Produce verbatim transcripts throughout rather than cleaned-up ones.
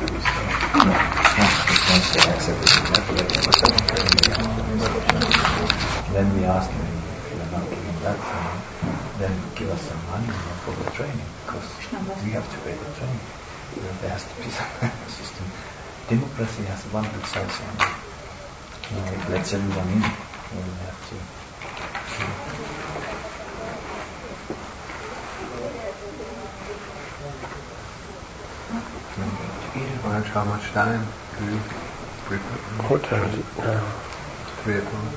to do so. Once they accept it, then we ask them, if you are not giving that training, then give us some money for the training, because we have to pay the training. There has to be some system. Democracy has one good side, so you know, it lets everyone in. We have to. Maharaj, how much time do you prepare? What time is it now? Three o'clock.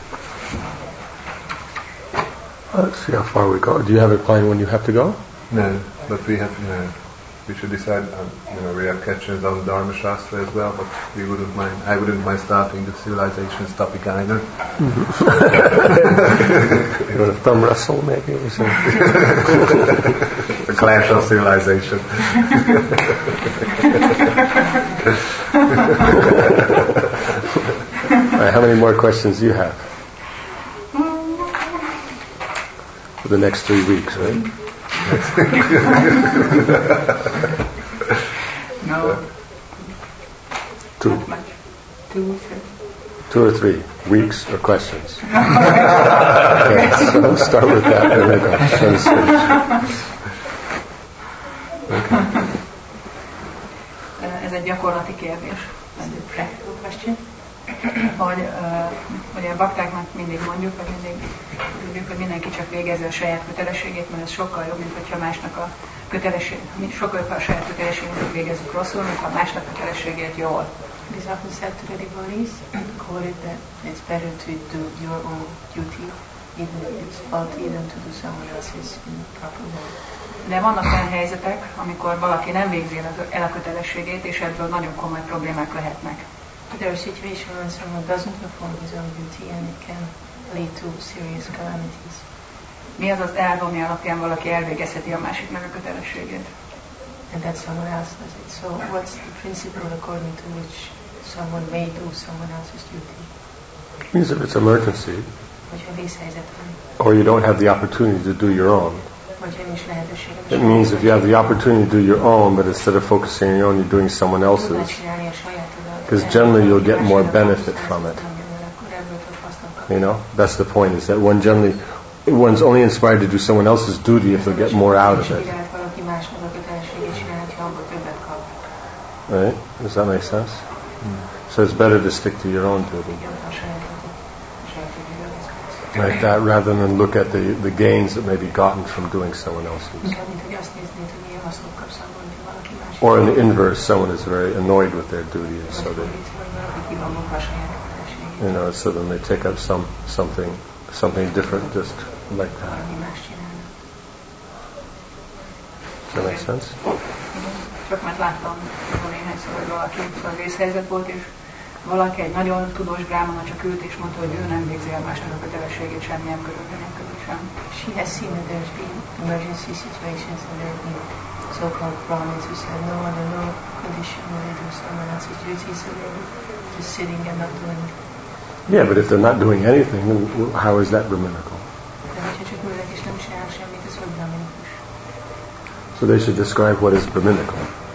Let's see how far we go. Do you have a plan when you have to go? No, but we have, you know, we should decide, um, you know, we have questions on Dharma Shastra as well, but we wouldn't mind, I wouldn't mind starting the civilizations topic either. Mm-hmm. You want to thumb wrestle maybe or something? The clash of civilization. Right, how many more questions do you have? For the next three weeks, right? No. Two. Two. Two or three weeks or questions? Okay, so start with that. There we go. Okay. Ez egy gyakorlati kérdés. Ez egy practical question. Hogy uh, ugye a baktáknak mindig mondjuk, vagy mindig tudjuk, hogy mindenki csak végezze a saját kötelességét, mert ez sokkal jobb, mint hogyha másnak a kötelességét, sokkal jobb, ha a saját kötelességét végezzük rosszul, mint ha másnak a kötelességét jól. It is often said to the devotees, quoted that it's better to do your own duty, even if it's faulty, than to do someone else's in the proper way. De vannak olyan helyzetek, amikor valaki nem végzi el a kötelességét, és ebből nagyon komoly problémák lehetnek. There are situations when someone doesn't perform his own duty and it can lead to serious calamities. Mi az az elv, ami alapján valaki elvégezheti a másiknak a kötelességét? And that someone else does it. So what's the principle according to which someone may do someone else's duty? It means if it's emergency, Hogyha vészhelyzet van, or you don't have the opportunity to do your own. Hogyha nincs lehetőség. It means if you have the opportunity to do your own, but instead of focusing on your own, you're doing someone else's. Because generally you'll get more benefit from it. You know, that's the point, is that one generally, one's only inspired to do someone else's duty if they'll get more out of it. Right? Does that make sense? Mm. So it's better to stick to your own duty. Like that, rather than look at the, the gains that may be gotten from doing someone else's. Or in the inverse, someone is very annoyed with their duty, and so they, you know, so then they take up some something something different, just like that. Does that make sense? Csak mert láttam néhányszor, hogy valaki a vészhelyzet volt, és valaki egy nagyon tudós brámana csak ült és mondta, hogy ő nem végzi el másnak a kötelességét semmilyen körülmény nélkül sem. She has seen that there's been emergency situations and there have been so-called Brahmins who said no under no condition will they do someone else's duty, so they're just sitting and not doing it. Yeah, but if they're not doing anything, then how is that Brahminical? So they should describe what is Brahminical.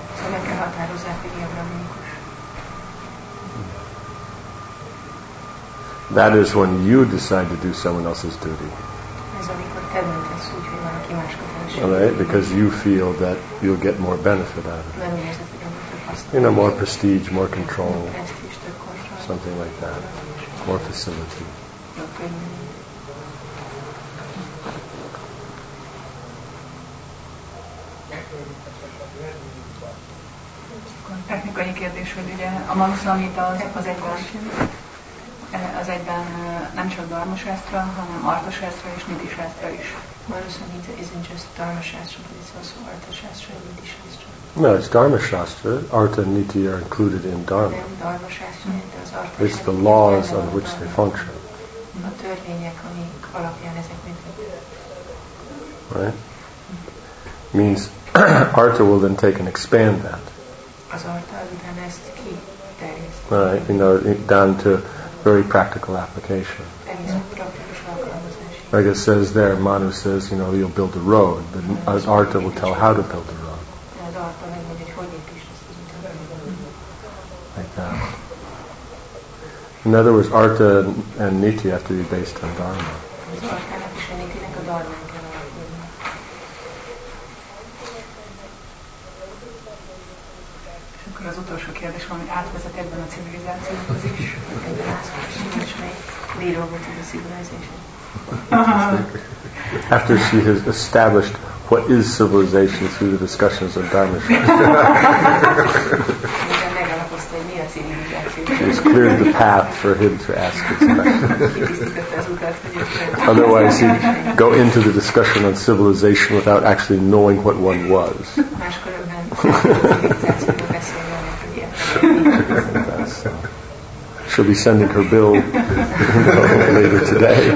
That is when you decide to do someone else's duty. Alright, because you feel that you'll get more benefit out of it. You know, more prestige, more control, something like that. More facility. Technikai kérdés, hogy ugye a Manusamhita az, az egyben, az egyben nem csak Dharma Shastra, hanem Artha Shastra és Niti Shastra is. Manusamhita isn't just Dharma Shastra, but it's also Artha Shastra and Niti Shastra. No, it's Dharma Shastra. Artha and Niti are included in Dharma. Dharma Shastra and there's Artha. It's the laws on which they function. A törvények, amik alapján ezek működnek. Right? Means Artha will then take and expand that. Az Artha azután ezt kiterjeszt. Right, you know, down to very practical application. Like it says there, Manu says, you know, you'll build a road, but Artha will tell how to build a road. In other words, artha and niti have to be based on dharma. Akkor az utolsó kérdés, ami átvezet ebben a civilizációhoz is. After she has established what is civilization through the discussions of Dharma, she's cleared the path for him to ask his question. Otherwise, he'd go into the discussion on civilization without actually knowing what one was. She'll be sending her bill later today.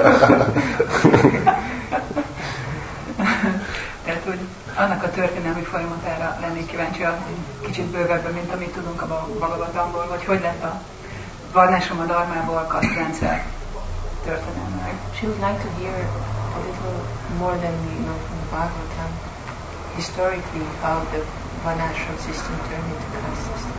Tehát, hogy annak a történelmi folyamatára lennék kíváncsi, kicsit bővebben, mint amit tudunk a Bhagavatamból, hogy hogy lett a Varnásrama dharmából kasztrendszer történelmileg. She would like to hear a little more than we know from the Bhagavatam, historically how the Varnashram system turned into caste system.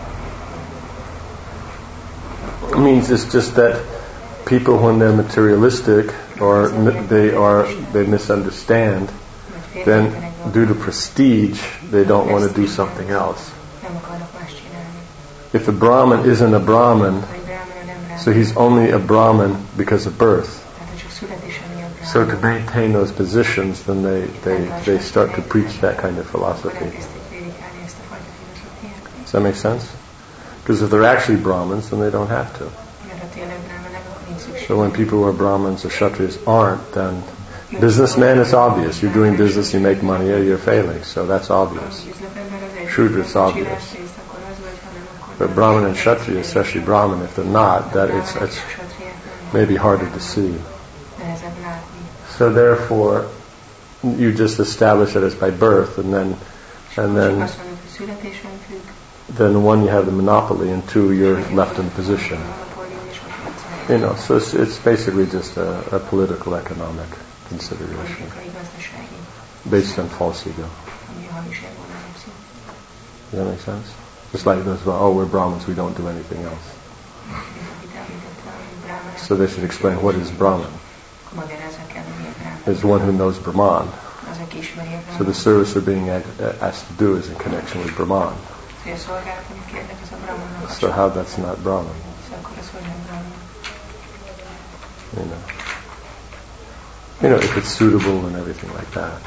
It means it's just that people, when they're materialistic or they are they misunderstand, then due to prestige they don't want to do something else. If a Brahmin isn't a Brahmin, so he's only a Brahmin because of birth. So to maintain those positions, then they, they, they start to preach that kind of philosophy. Does that make sense? Because if they're actually Brahmins, then they don't have to. So when people who are Brahmins or Kshatriyas aren't, then businessman is obvious. You're doing business, you make money, or you're failing. So that's obvious. Shudra is obvious. But Brahmin and Kshatriya, especially Brahmin, if they're not, that it's, it's maybe harder to see. So therefore, you just establish it as by birth, and then, and then, then one, you have the monopoly, and two, you're left in position. You know, so it's, it's basically just a, a political economic consideration based on false ego. Does that make sense? Just like this, well, oh, we're Brahmins, we don't do anything else. So they should explain what is Brahman. It's one who knows Brahman. So the service they're being asked to do is in connection with Brahman. So how that's not Brahman? You know, you know, if it's suitable and everything like that.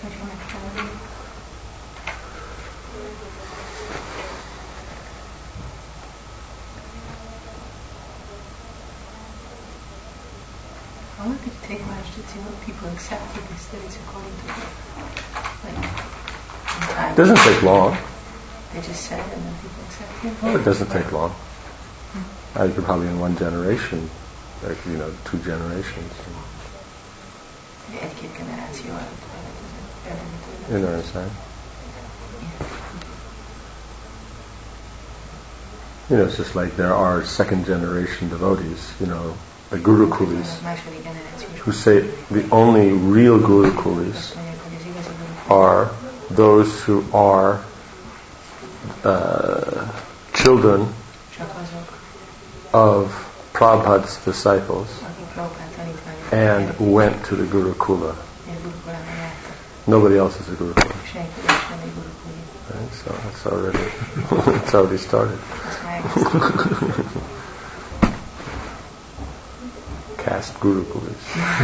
How long did it take Maharaj to see what people accepted this, that it's according to like, it doesn't take long. They just said it and then people accepted it? Well, it doesn't take long. Hmm. Uh, you could probably in one generation, like, you know, two generations. You know what I'm saying? You know, it's just like there are second generation devotees, you know, the Gurukulis, who say the only real Gurukulis are those who are uh, children of Prabhupada's disciples and went to the Gurukula. Nobody else is a Gurukula. Right? So that's already it's already started. Caste Gurukulas.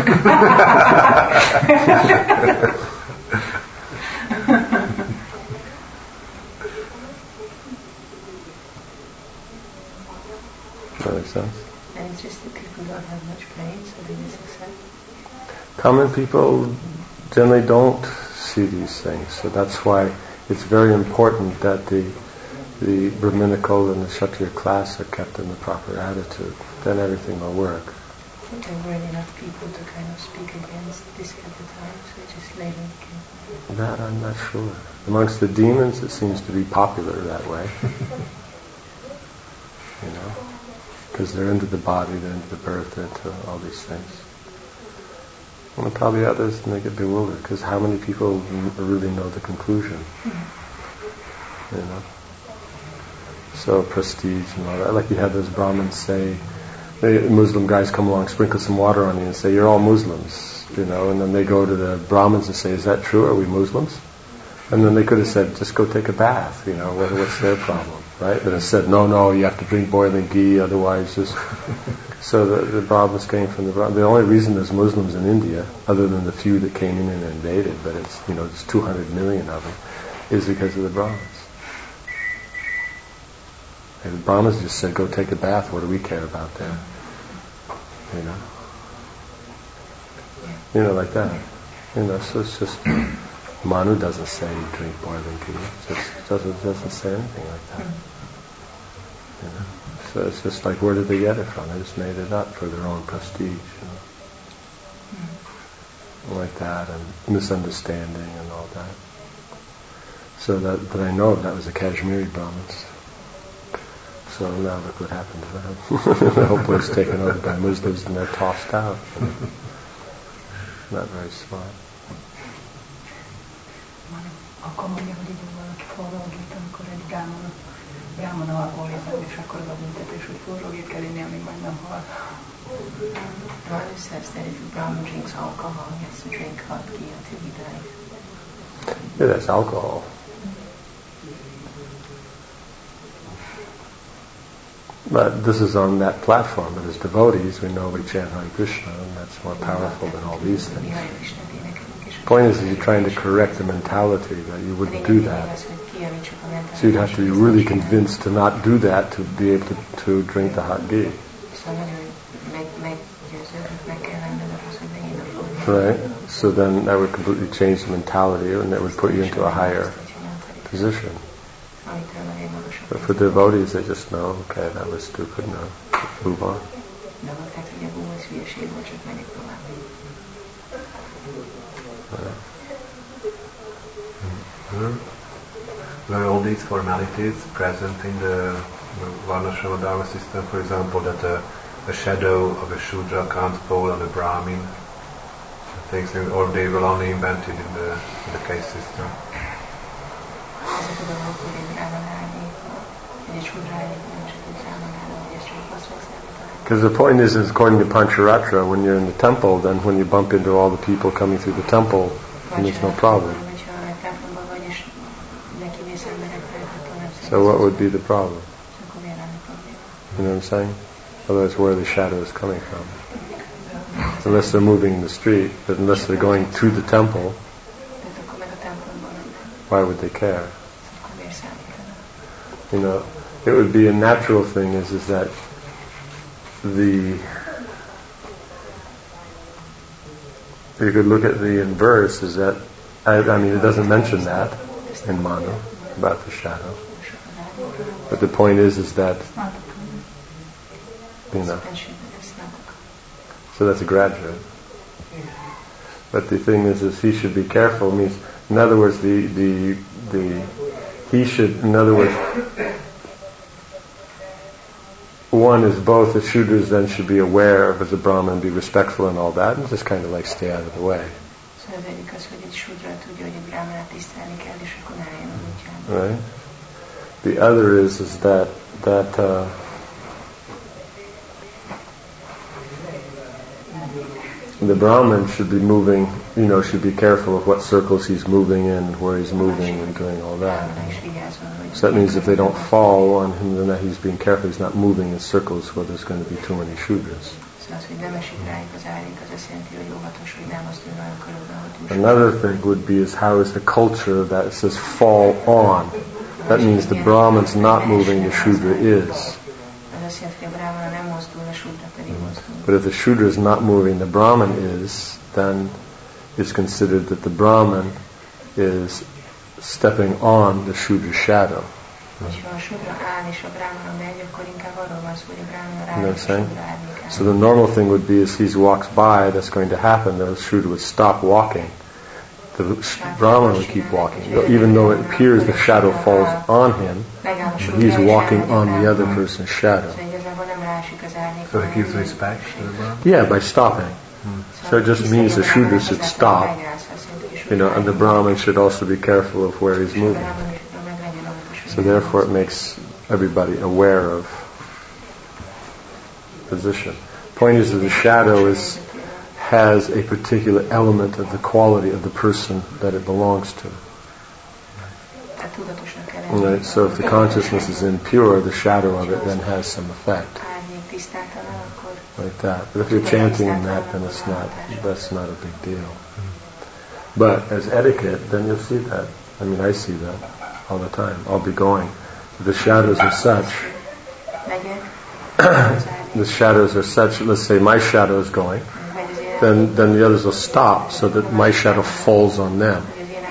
That makes sense. And it's just that people don't have much brain, so they just accept. Common people generally don't see these things, so that's why it's very important that the the Brahminical and the Kshatriya class are kept in the proper attitude. Then everything will work. I think there weren't enough people to kind of speak against this at the time, so it just later became... That I'm not sure. Amongst the demons, it seems to be popular that way. You know, because they're into the body, they're into the birth, they're into all these things. And probably others, and they get bewildered, because how many people really know the conclusion? Mm-hmm. You know? So prestige and all that. Like you have those Brahmins say, the Muslim guys come along, sprinkle some water on you and say, you're all Muslims, you know, and then they go to the Brahmins and say, is that true? Are we Muslims? And then they could have said, just go take a bath, you know, what, what's their problem, right? But instead, no, no, you have to drink boiling ghee, otherwise just... So the, the Brahmins came from the Brahmins. The only reason there's Muslims in India, other than the few that came in and invaded, but it's, you know, there's two hundred million of them, is because of the Brahmins. And the Brahmins just said, go take a bath, what do we care about them? You know? You know, like that. You know, so it's just... Manu doesn't say drink boiling ghee. It just doesn't, doesn't say anything like that. You know? So it's just like, where did they get it from? They just made it up for their own prestige. You know? Like that, and misunderstanding and all that. So that, but I know that was the Kashmiri Brahmins. So now look what happened to them. The whole place taken over by Muslims and they're tossed out. You know? Not very smart. Akkor mondja, hogy így valaki forrógít, amikor egy brámon, brámon alkoholizál, és akkor az a büntetés, hogy forrógít kell inni, amíg majd nem hal. Manu says that if a Brahmin drinks alcohol, he has to drink hot ghee until he dies. Yeah, that's alcohol. But this is on that platform. But as devotees, we know we chant Hare Krishna, and that's more powerful than all these things. The point is that you're trying to correct the mentality that you wouldn't do that. So you'd have to be really convinced to not do that to be able to, to drink the hot ghee. Right? So then that would completely change the mentality and that would put you into a higher position. But for devotees, they just know, okay, that was stupid, no, move on. Mm-hmm. There are all these formalities present in the Varnashrama Dharma system, for example, that a, a shadow of a Shudra can't fall on a Brahmin, things, or they were only invented in the, in the caste system. Because the point is, is, according to Pancharatra, when you're in the temple, then when you bump into all the people coming through the temple, then there's no problem. So what would be the problem? You know what I'm saying? Otherwise, where are the shadows coming from? Unless they're moving in the street, but unless they're going to the temple, why would they care? You know, it would be a natural thing is, is that the, you could look at the inverse is that, I, I mean, it doesn't mention that in Manu, about the shadow. But the point is, is that, you know, so that's a graduate. But the thing is, is he should be careful, means, in other words, the, the, the, he should, in other words, one is both the Shudras then should be aware of as a Brahman, be respectful and all that, and just kind of like stay out of the way. Right. The other is is that that uh, the Brahman should be moving, you know, should be careful of what circles he's moving in, where he's moving and doing all that. So that means if they don't fall on him, then that he's being careful, he's not moving in circles where there's going to be too many Shudras. Another thing would be is how is the culture that says fall on. That means the Brahman's not moving, the Shudra is. But if the Shudra is not moving, the Brahman is, then it's considered that the Brahman is stepping on the Shudra shadow. You know what I'm saying? So the normal thing would be as he walks by, that's going to happen, the Shudra would stop walking. The Brahman would keep walking. Even though it appears the shadow falls on him, he's walking on the other person's shadow. So he gives respect to the Brahman? Yeah, by stopping. Hmm. So it just means the Shudra should stop, you know, and the Brahman should also be careful of where he's moving. So therefore it makes everybody aware of position. Point is that the shadow is has a particular element of the quality of the person that it belongs to. Right? So if the consciousness is impure, the shadow of it then has some effect. Like that. But if you're chanting in that, then it's not, that's not a big deal. But as etiquette, then you'll see that. I mean, I see that all the time. I'll be going. The shadows are such, the shadows are such, let's say my shadow is going, then then the others will stop so that my shadow falls on them.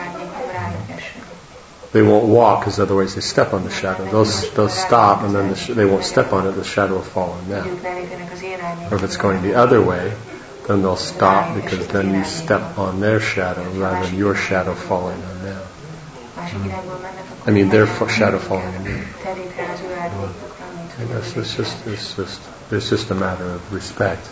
They won't walk because otherwise they step on the shadow. They'll, they'll stop and then the sh- they won't step on it, the shadow will fall on them. Or if it's going the other way, then they'll stop because then you step on their shadow rather than your shadow falling on them. I mean their f- shadow falling on you. I guess it's just, it's just, it's just a matter of respect.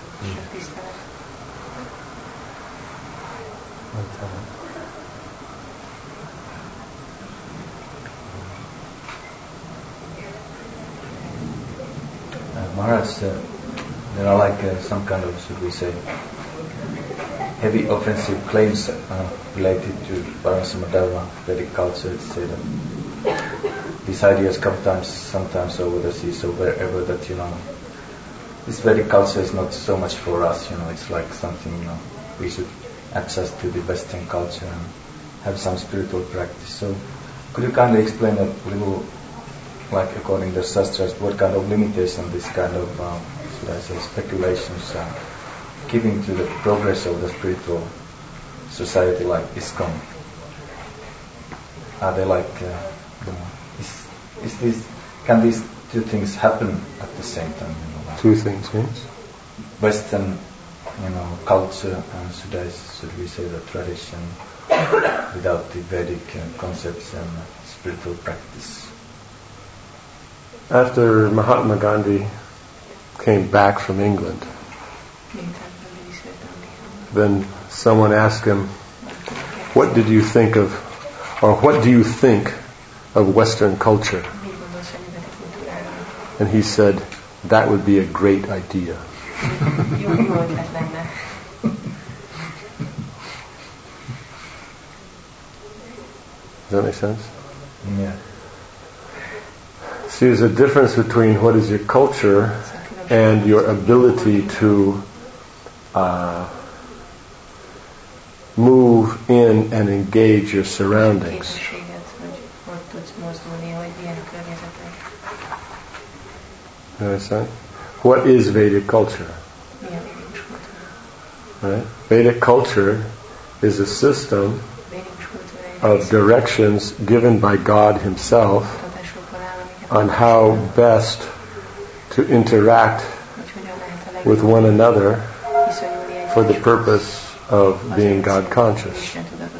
Maharaj, uh, there are like uh, some kind of, should we say, heavy offensive claims uh, related to Parasamadharma, Vedic culture. It's said that these ideas come times, sometimes over the seas or wherever that, you know, this Vedic culture is not so much for us, you know, it's like something, you know, we should adjust to the Western culture and have some spiritual practice. So, could you kindly explain a little, like according to Shastras, what kind of limitation this kind of, uh, should I say, speculations are giving to the progress of the spiritual society like ISKCON? Are they like, uh, you know, is, is this, can these two things happen at the same time? You know, like two things means? Western, you know, culture and should I, should we say the tradition without the Vedic uh, concepts and uh, spiritual practice. After Mahatma Gandhi came back from England, then someone asked him, what did you think of, or what do you think of Western culture? And he said, that would be a great idea. Does that make sense? Yeah. See, there's a difference between what is your culture and your ability to uh, move in and engage your surroundings. You understand? What is Vedic culture? Right? Vedic culture is a system of directions given by God Himself on how best to interact with one another for the purpose of being God conscious.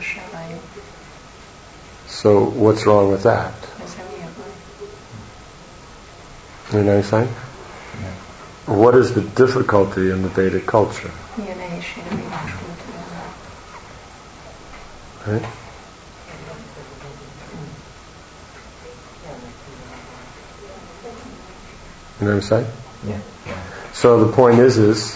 So what's wrong with that? You know what I'm saying? What is the difficulty in the Vedic culture? Right? You know what I'm saying? Yeah. So the point is, is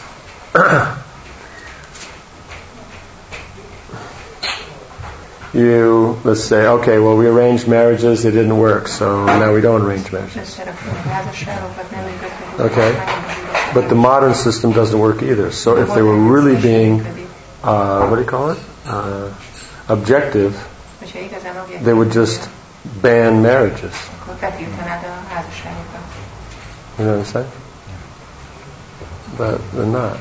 you, let's say, okay, well, we arranged marriages, it didn't work, so now we don't arrange marriages. Okay, but the modern system doesn't work either. So if they were really being, uh, what do you call it, uh, objective, they would just ban marriages. You know what I'm saying? But they're not.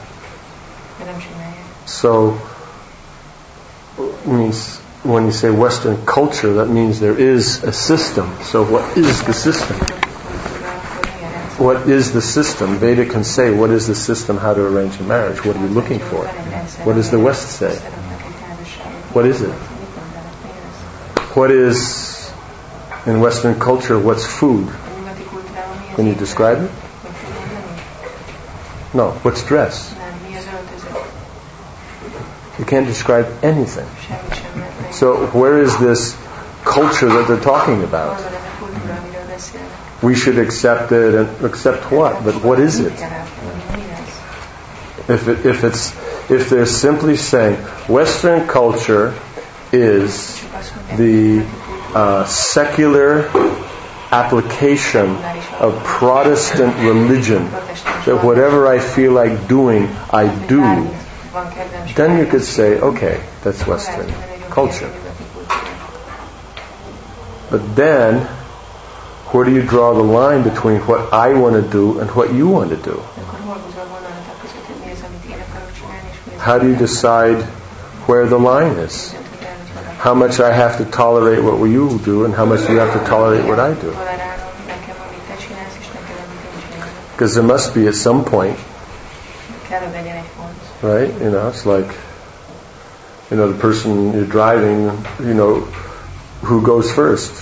So, it means when you say Western culture, that means there is a system. So what is the system? What is the system? Veda can say, what is the system, how to arrange a marriage? What are you looking for? What does the West say? What is it? What is, in Western culture, what's food? Can you describe it? No. What's dress? You can't describe anything. So where is this culture that they're talking about? we should accept it, and accept what? But what is it? If it, if it's if they're simply saying Western culture is the uh, secular application of Protestant religion, that whatever I feel like doing, I do, then you could say, okay, that's Western culture. But then, where do you draw the line between what I want to do and what you want to do? How do you decide where the line is? How much I have to tolerate what you do and how much you have to tolerate what I do? Because there must be at some point, right? You know, it's like, you know, the person you're driving, you know, who goes first?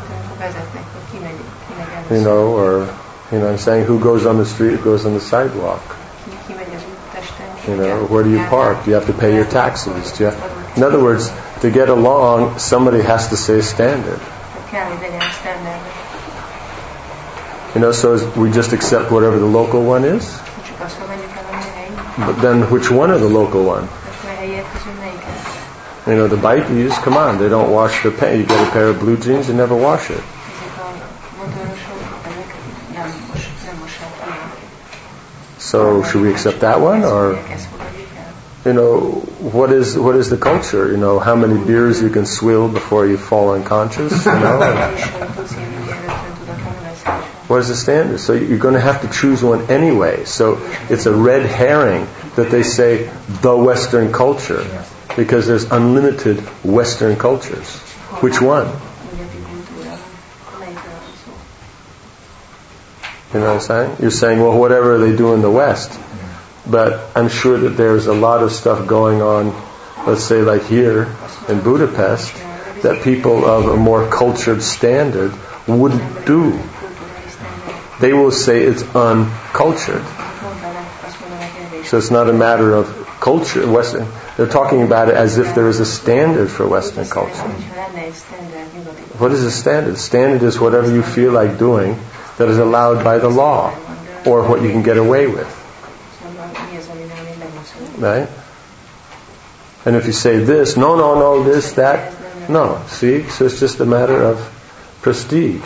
You know, or, you know, I'm saying who goes on the street, who goes on the sidewalk? You know, where do you park? Do you have to pay your taxes? Do you have, in other words, to get along, somebody has to say a standard. You know, so we just accept whatever the local one is? But then which one are the local one? You know, the bikies, come on, they don't wash their pants. You get a pair of blue jeans, you never wash it. So should we accept that one, or, you know, what is what is the culture? You know, how many beers you can swill before you fall unconscious? You know, what is the standard? So you're going to have to choose one anyway. So it's a red herring that they say the Western culture, because there's unlimited Western cultures. Which one? You know what I'm saying? You're saying, well, whatever they do in the West. But I'm sure that there's a lot of stuff going on, let's say like here in Budapest, that people of a more cultured standard wouldn't do. They will say it's uncultured. So it's not a matter of culture, Western. They're talking about it as if there is a standard for Western culture. What is the standard? The standard is whatever you feel like doing that is allowed by the law, or what you can get away with. Right? And if you say this, no, no, no, this, that, no. See? So it's just a matter of prestige.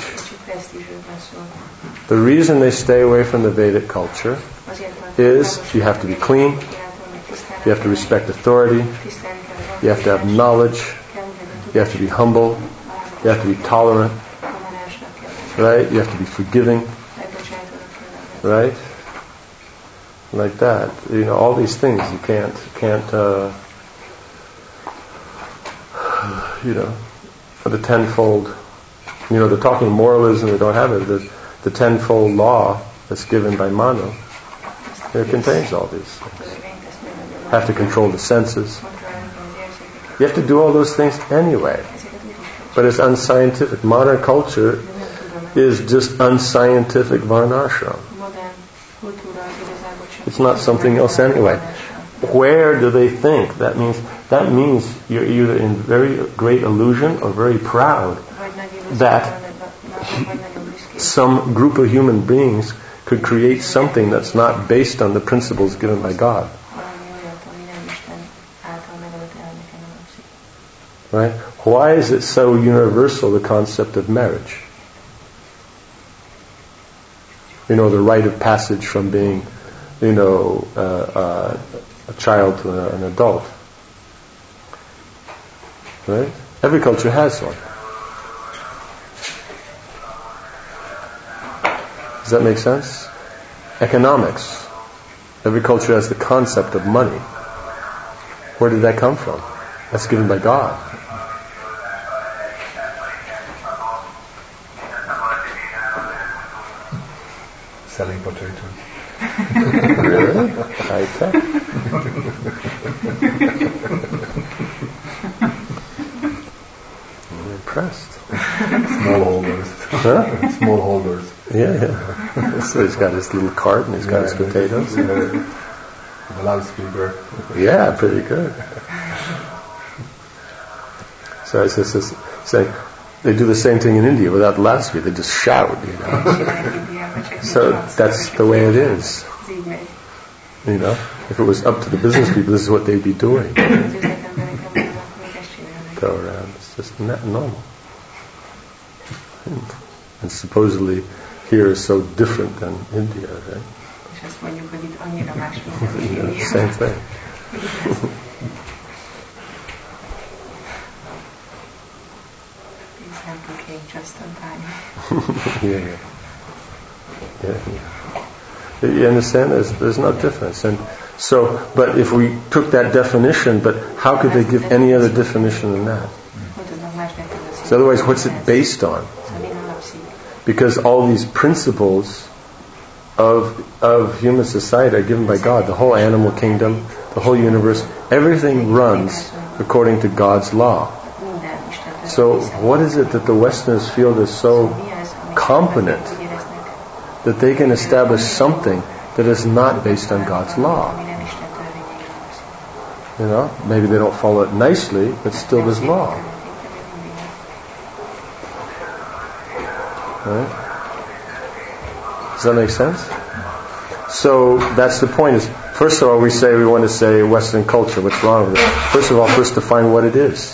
The reason they stay away from the Vedic culture is you have to be clean, you have to respect authority, you have to have knowledge, you have to be humble, you have to be tolerant, right? You have to be forgiving, right? Like that. You know, all these things you can't, can't, uh, you know, for the tenfold, you know, they're talking moralism, they don't have it. The, the tenfold law that's given by Manu, it contains all these things. Have to control the senses. You have to do all those things anyway. But it's unscientific. Modern culture is just unscientific varnashram. It's not something else anyway. Where do they think? That means that means you're either in very great illusion or very proud that some group of human beings could create something that's not based on the principles given by God. Right? Why is it so universal, the concept of marriage? You know, the rite of passage from being, you know, uh, uh, a child to an adult. Right? Every culture has one. Does that make sense? Economics. Every culture has the concept of money. Where did that come from? That's given by God. Selling potatoes. Really? High tech. I'm impressed. Small holders. Huh? Small holders. Yeah, yeah. So he's got his little cart and he's got yeah, his potatoes. Yeah. The loudspeaker. Yeah, pretty good. So it's just this saying, They do the same thing in India without the loudspeaker. They just shout, you know. So that's the way it is. You know, if it was up to the business people, this is what they'd be doing. Go around. It's just not normal. And supposedly here is so different than India, right? Yeah, same thing. Just in time. yeah, yeah. Yeah, yeah. You understand? There's, there's no difference. And so, but if we took that definition, but how could they give any other definition than that? So otherwise, what's it based on? Because all these principles of of human society are given by God. The whole animal kingdom, the whole universe, everything runs according to God's law. So what is it that the Westerners feel is so competent that they can establish something that is not based on God's law? You know, maybe they don't follow it nicely, but still there's law. Right? Does that make sense? So that's the point. Is first of all, we say we want to say Western culture. What's wrong with it? First of all, first define what it is.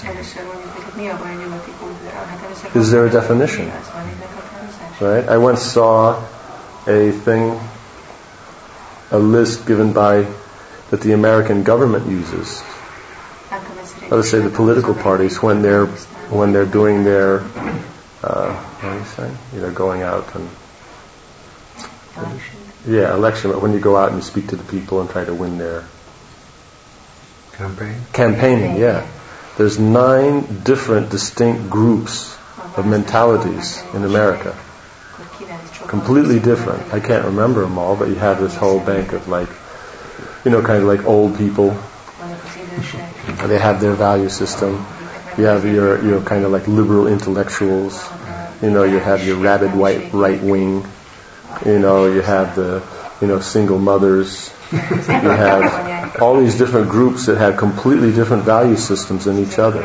Is there a definition? Right? I once saw a thing, a list given by that the American government uses. Let's say the political parties when they're when they're doing their uh, what are you saying? You know, going out and Election. yeah, election. But when you go out and you speak to the people and try to win their campaign. Campaigning, yeah. There's nine different distinct groups of mentalities in America. Completely different. I can't remember them all, but you have this whole bank of like, you know, kind of like old people. They have their value system. You have your, your kind of like liberal intellectuals. You know, you have your rabid white right wing. You know, you have the, you know, single mothers. You have all these different groups that have completely different value systems than each other.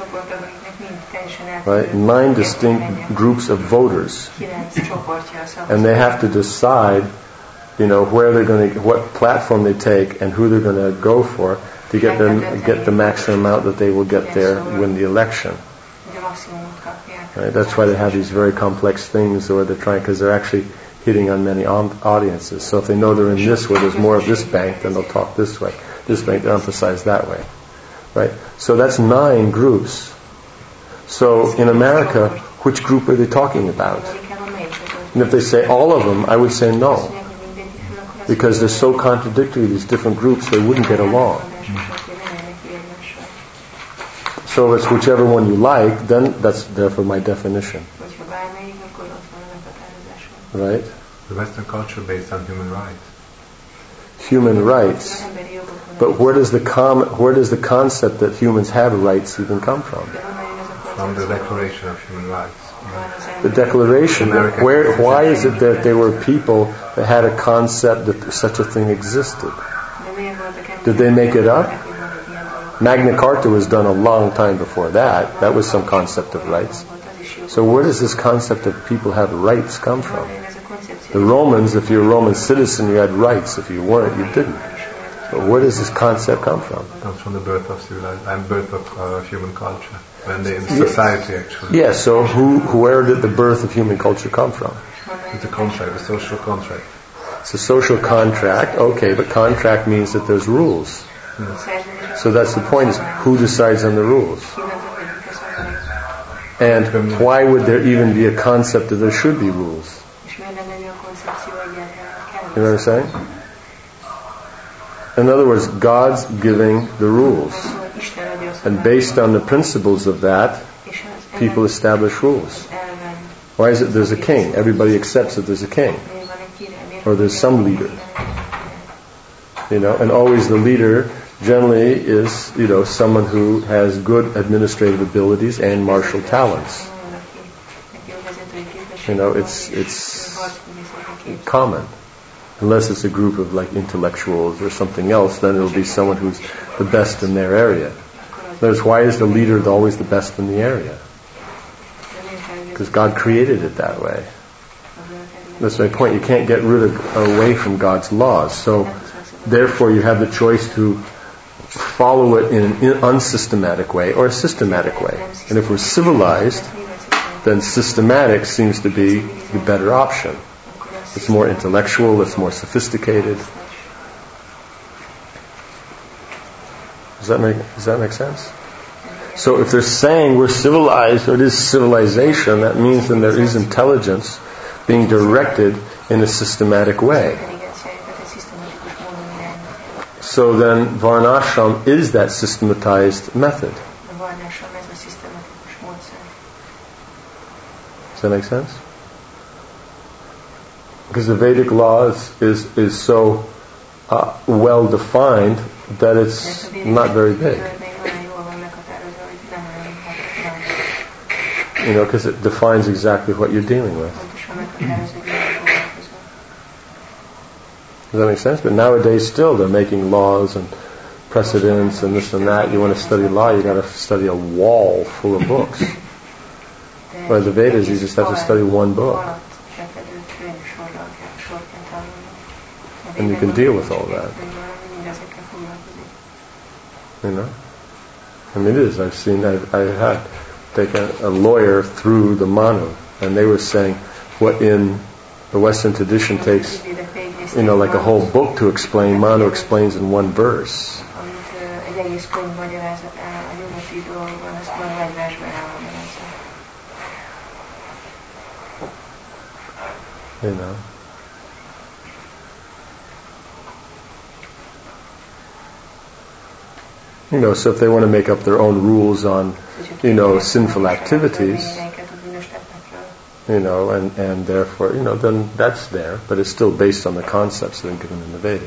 Right? Nine distinct groups of voters. And they have to decide, you know, where they're going to, what platform they take and who they're going to go for to get them, get the maximum amount that they will get there, win the election. Right? That's why they have these very complex things where they're trying, because they're actually hitting on many audiences. So if they know they're in this where there's more of this bank, then they'll talk this way. This bank, they'll emphasize that way. Right? So that's nine groups. So in America, which group are they talking about? And if they say all of them, I would say no. Because they're so contradictory, these different groups, they wouldn't get along. So if it's whichever one you like, then that's therefore my definition. Right? The Western culture based on human rights. Human rights. But where does the com- where does the concept that humans have rights even come from? From the Declaration of Human Rights. The Declaration. Where? Why is it that there were people that had a concept that such a thing existed? Did they make it up? Magna Carta was done a long time before that. That was some concept of rights. So where does this concept of people have rights come from? The Romans, if you're a Roman citizen, you had rights. If you weren't, you didn't. But where does this concept come from? It comes from the birth of civilization and birth of uh, human culture. When they in society actually. Yeah. So who, where did the birth of human culture come from? It's a contract, a social contract. It's a social contract. Okay, but contract means that there's rules. Yes. So that's the point: is who decides on the rules? And why would there even be a concept that there should be rules? You know what I'm saying? In other words, God's giving the rules. And based on the principles of that, people establish rules. Why is it there's a king? Everybody accepts that there's a king. Or there's some leader. You know, and always the leader generally is, you know, someone who has good administrative abilities and martial talents. You know, it's it's common. Unless it's a group of like intellectuals or something else, then it'll be someone who's the best in their area. Notice, why is the leader always the best in the area? because God created it that way. That's my point. You can't get rid of, away from God's laws. So, therefore, you have the choice to follow it in an unsystematic way or a systematic way. And if we're civilized, then systematic seems to be the better option. It's more intellectual, it's more sophisticated. Does that make does that make sense? So if they're saying we're civilized, or it is civilization, that means then there is intelligence being directed in a systematic way. So then Varnashram is that systematized method. Does that make sense? Because the Vedic law is, is, is so uh, well defined that it's not very big. You know, because it defines exactly what you're dealing with. Does that make sense? But nowadays still they're making laws and precedents and this and that. You want to study law, you got to study a wall full of books. Whereas the Vedas, you just have to study one book. And you can deal with all that. You know? I mean, it is. I've seen, I've, I had taken a lawyer through the Manu, and they were saying what in the Western tradition takes, you know, like a whole book to explain, Manu explains in one verse. You know. You know, so if they want to make up their own rules on, you know, sinful activities, you know, and, and therefore, you know, then that's there, but it's still based on the concepts that are given in the Vedic.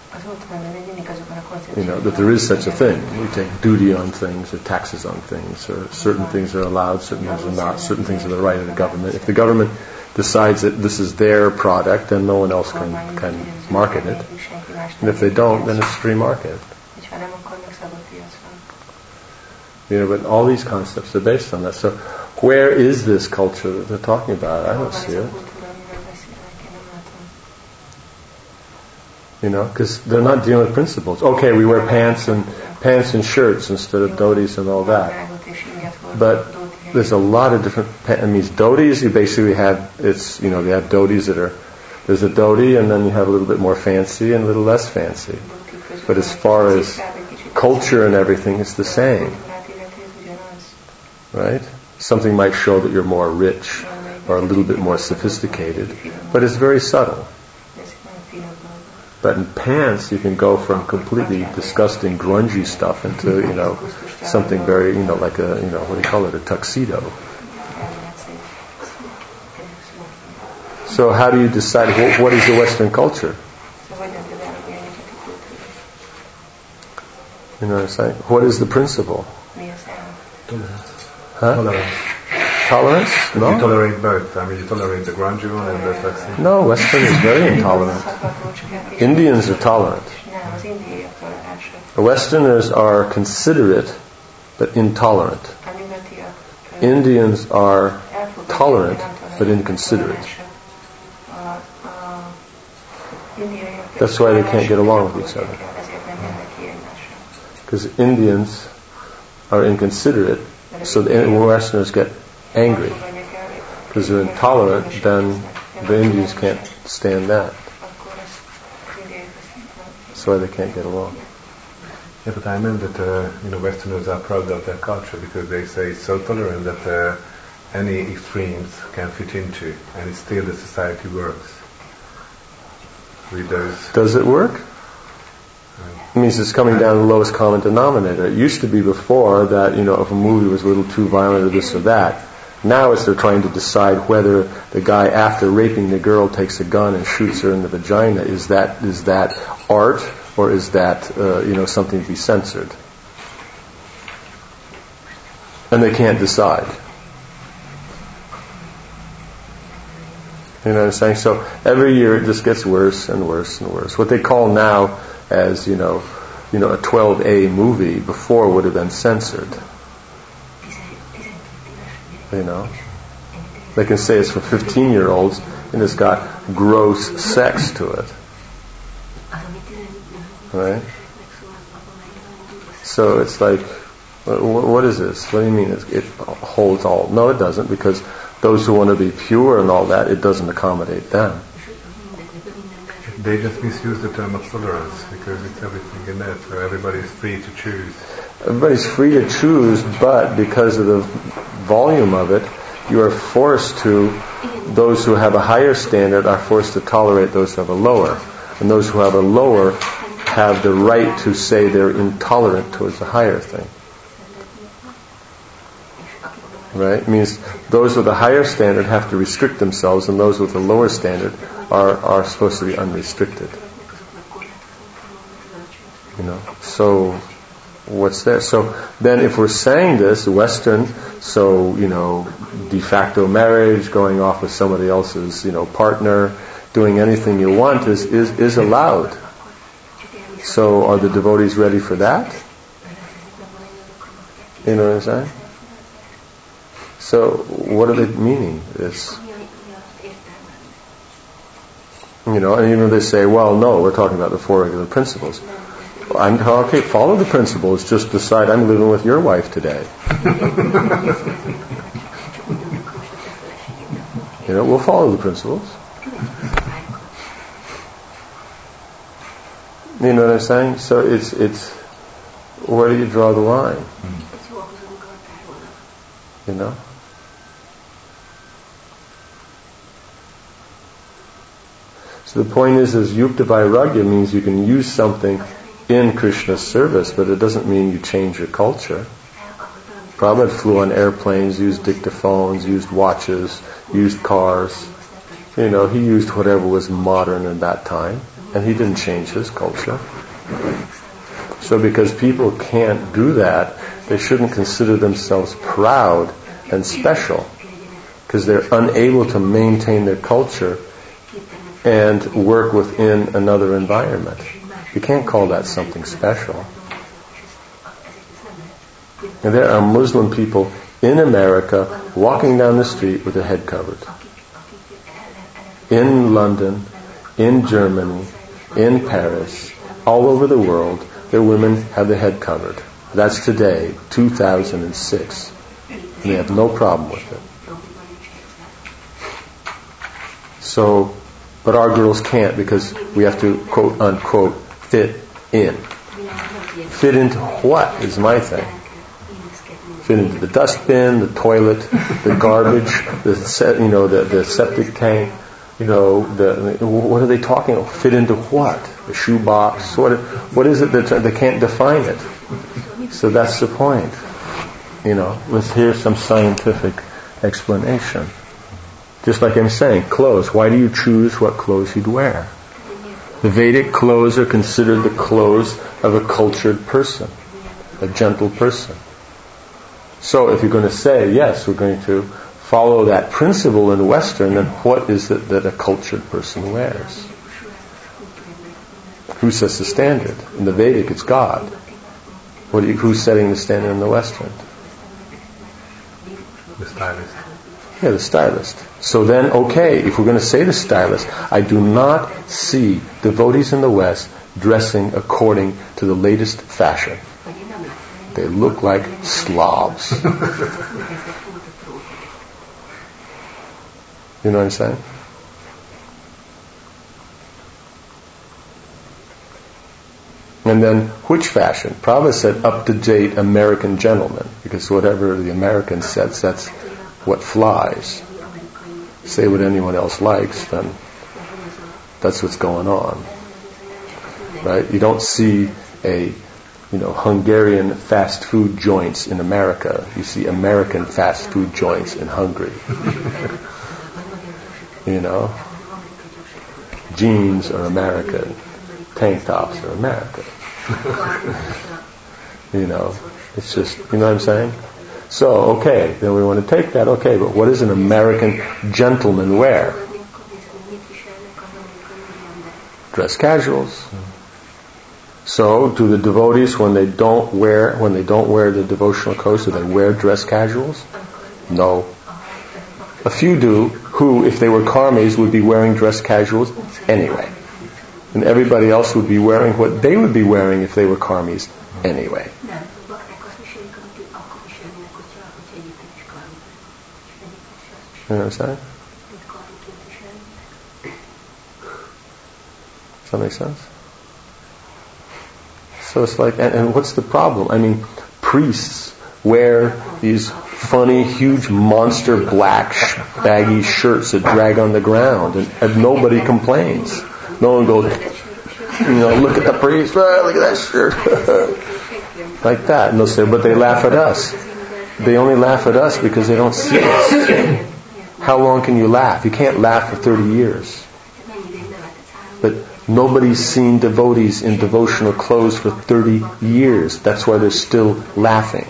You know, that there is such a thing. You take duty on things, or taxes on things, or certain things are allowed, certain things are not, certain things are the right of the government. If the government decides that this is their product, then no one else can, can market it. And if they don't, then it's free market. You know, but all these concepts are based on that. So, where is this culture that they're talking about? I don't see it. You know, because they're not dealing with principles. Okay, we wear pants and pants and shirts instead of dhotis and all that. But there's a lot of different. I mean, dhotis. You basically have it's you know they have dhotis that are there's a dhoti and then you have a little bit more fancy and a little less fancy. But as far as culture and everything, it's the same. Right? Something might show that you're more rich or a little bit more sophisticated, but it's very subtle. But in pants, you can go from completely disgusting, grungy stuff into, you know, something very, you know, like a, you know, what do you call it, a tuxedo. So how do you decide what, what is the Western culture? You know what I'm saying? What is the principle? Huh? Tolerance. Tolerance? No. You tolerate both. I mean, you tolerate the grungy one and the tuxedo. No, Western is very intolerant. Indians are tolerant. The Westerners are considerate but intolerant. Indians are tolerant but inconsiderate. That's why they can't get along with each other. Because Indians are inconsiderate, so the Westerners get angry. Because they're intolerant, then the Indians can't stand that. That's why they can't get along. Yeah, but I meant that uh, you know Westerners are proud of their culture because they say it's so tolerant that uh, any extremes can fit into, and it's still the society works. With those. Does it work? It means it's coming down to the lowest common denominator. It used to be before that, you know, if a movie was a little too violent or this or that. Now it's they're trying to decide whether the guy after raping the girl takes a gun and shoots her in the vagina. Is that is that art or is that uh, you know something to be censored? And they can't decide. You know what I'm saying? So every year it just gets worse and worse and worse. What they call now as, you know, you know, a twelve A movie before would have been censored. You know? They can say it's for fifteen-year-olds and it's got gross sex to it. Right? So it's like, what is this? What do you mean it holds all? No, it doesn't, because those who want to be pure and all that, it doesn't accommodate them. They just misuse the term of tolerance because it's everything in there, so everybody's free to choose. Everybody's free to choose, but because of the volume of it, you are forced to, those who have a higher standard are forced to tolerate those who have a lower. And those who have a lower have the right to say they're intolerant towards the higher thing. Right? It means those with a higher standard have to restrict themselves, and those with a lower standard are, are supposed to be unrestricted. You know? So, what's there? So, then if we're saying this, Western, so, you know, de facto marriage, going off with somebody else's, you know, partner, doing anything you want is, is, is allowed. So, are the devotees ready for that? You know what I'm saying? So, what are they meaning? This, you know, and even if they say, well, no, we're talking about the four regular principles. I'm, okay, follow the principles, just decide I'm living with your wife today. You know, we'll follow the principles. You know what I'm saying? So it's, it's, where do you draw the line? You know? So the point is, is yukta vairagya means you can use something in Krishna's service, but it doesn't mean you change your culture. Prabhupada flew on airplanes, used dictaphones, used watches, used cars. You know, he used whatever was modern in that time, and he didn't change his culture. So because people can't do that, they shouldn't consider themselves proud and special, because they're unable to maintain their culture and work within another environment. You can't call that something special. And there are Muslim people in America walking down the street with their head covered. In London, in Germany, in Paris, all over the world, their women have their head covered. That's today, two thousand six. And they have no problem with it. So, but our girls can't, because we have to, quote unquote, fit in. Fit into what is my thing? Fit into the dustbin, the toilet, the garbage, the se- you know the, the septic tank. You know, the, what are they talking about? Fit into what? The shoebox? What? What is it that they can't define it? So that's the point. You know, let's hear some scientific explanation. Just like I'm saying, clothes. Why do you choose what clothes you'd wear? The Vedic clothes are considered the clothes of a cultured person, a gentle person. So if you're going to say, yes, we're going to follow that principle in Western, then what is it that a cultured person wears? Who sets the standard? In the Vedic, it's God. What do you, who's setting the standard in the Western? The stylist. Yeah, the stylist. So then, okay, if we're going to say the stylist, I do not see devotees in the West dressing according to the latest fashion. They look like slobs. You know what I'm saying? And then, which fashion? Prabhupada said up-to-date American gentleman, because whatever the American sets, that's what flies. Say what anyone else likes, then that's what's going on. Right? You don't see a, you know, Hungarian fast food joints in America. You see American fast food joints in Hungary. You know? Jeans are American. Tank tops are American. You know? It's just, you know what I'm saying? So, okay, then we want to take that, okay, but what does an American gentleman wear? Dress casuals. So, do the devotees, when they don't wear, when they don't wear the devotional coats, do they wear dress casuals? No. A few do, who, if they were karmis, would be wearing dress casuals anyway. And everybody else would be wearing what they would be wearing if they were karmis anyway. You know what I'm saying? Does that make sense? So it's like, and, and what's the problem? I mean, priests wear these funny, huge, monster black sh- baggy shirts that drag on the ground, and, and nobody complains. No one goes, you know, look at the priest, oh, look at that shirt. Like that. And they'll say, but they laugh at us. They only laugh at us because they don't see us. How long can you laugh? You can't laugh for thirty years. But nobody's seen devotees in devotional clothes for thirty years. That's why they're still laughing.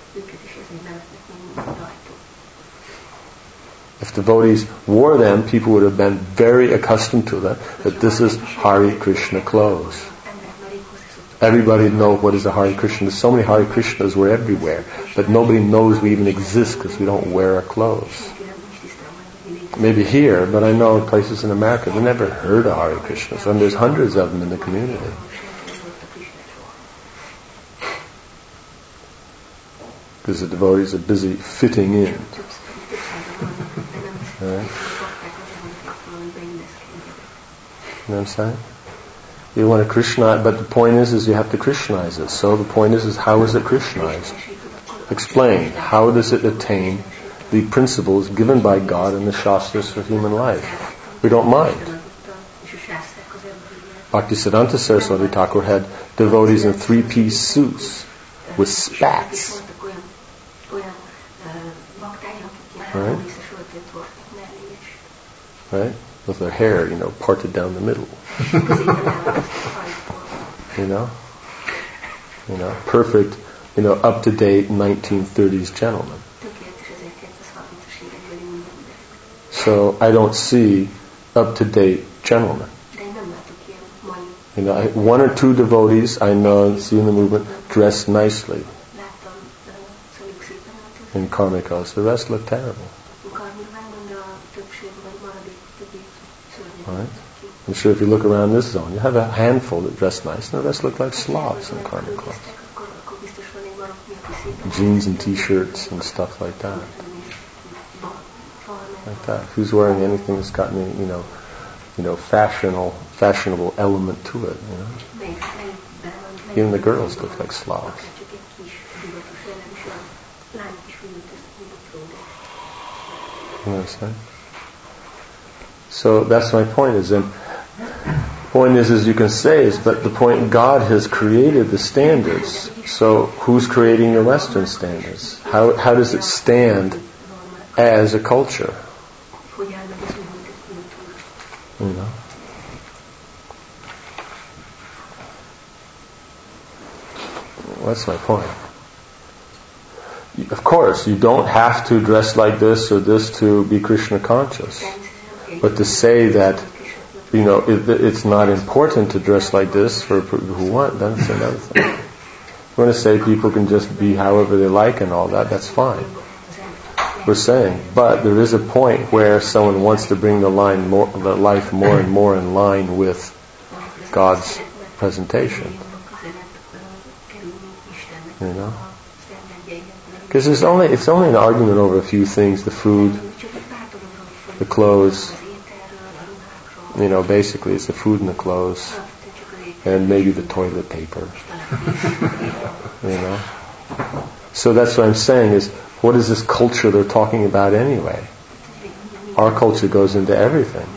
If devotees wore them, people would have been very accustomed to them, that this is Hare Krishna clothes. Everybody would know what is a Hare Krishna. There's so many Hare Krishnas, we're everywhere. But nobody knows we even exist because we don't wear our clothes. Maybe here, but I know in places in America, they never heard of Hare Krishnas. And there's hundreds of them in the community. Because the devotees are busy fitting in. Right? You know what I'm saying? You want to Krishna, but the point is, is you have to Krishnaize it. So the point is, is how is it Krishnized? Explain. How does it attain the principles given by God in the Shastras for human life? We don't mind. Bhaktisiddhanta Saraswati Thakur had devotees in three-piece suits with spats. Right? Right? With their hair, you know, parted down the middle. you know? You know, perfect, you know, up-to-date nineteen thirties gentleman. So I don't see up-to-date gentlemen. You know, I, one or two devotees I know, see in the movement, dress nicely in karmikas. The rest look terrible. Right? I'm sure if you look around this zone, you have a handful that dress nice, and the rest look like slobs in karmikas. Jeans and t-shirts and stuff like that. Like that. Who's wearing anything that's got any, you know, you know, fashionable, fashionable element to it? You know, even the girls look like slobs. You know what I'm saying? So that's my point. Is then, point is, as you can say, is but the point God has created the standards. So who's creating the Western standards? How how does it stand as a culture? You know. Well, that's my point. Of course, you don't have to dress like this or this to be Krishna conscious. But to say that, you know, it, it's not important to dress like this for people who want, that's another thing. We're going to say people can just be however they like and all that, that's fine. We're saying, but there is a point where someone wants to bring the line more, the life more and more in line with God's presentation. You know? Because it's only, it's only an argument over a few things, the food, the clothes, you know, basically it's the food and the clothes, and maybe the toilet paper, you know. So that's what I'm saying is, what is this culture they're talking about anyway? Our culture goes into everything.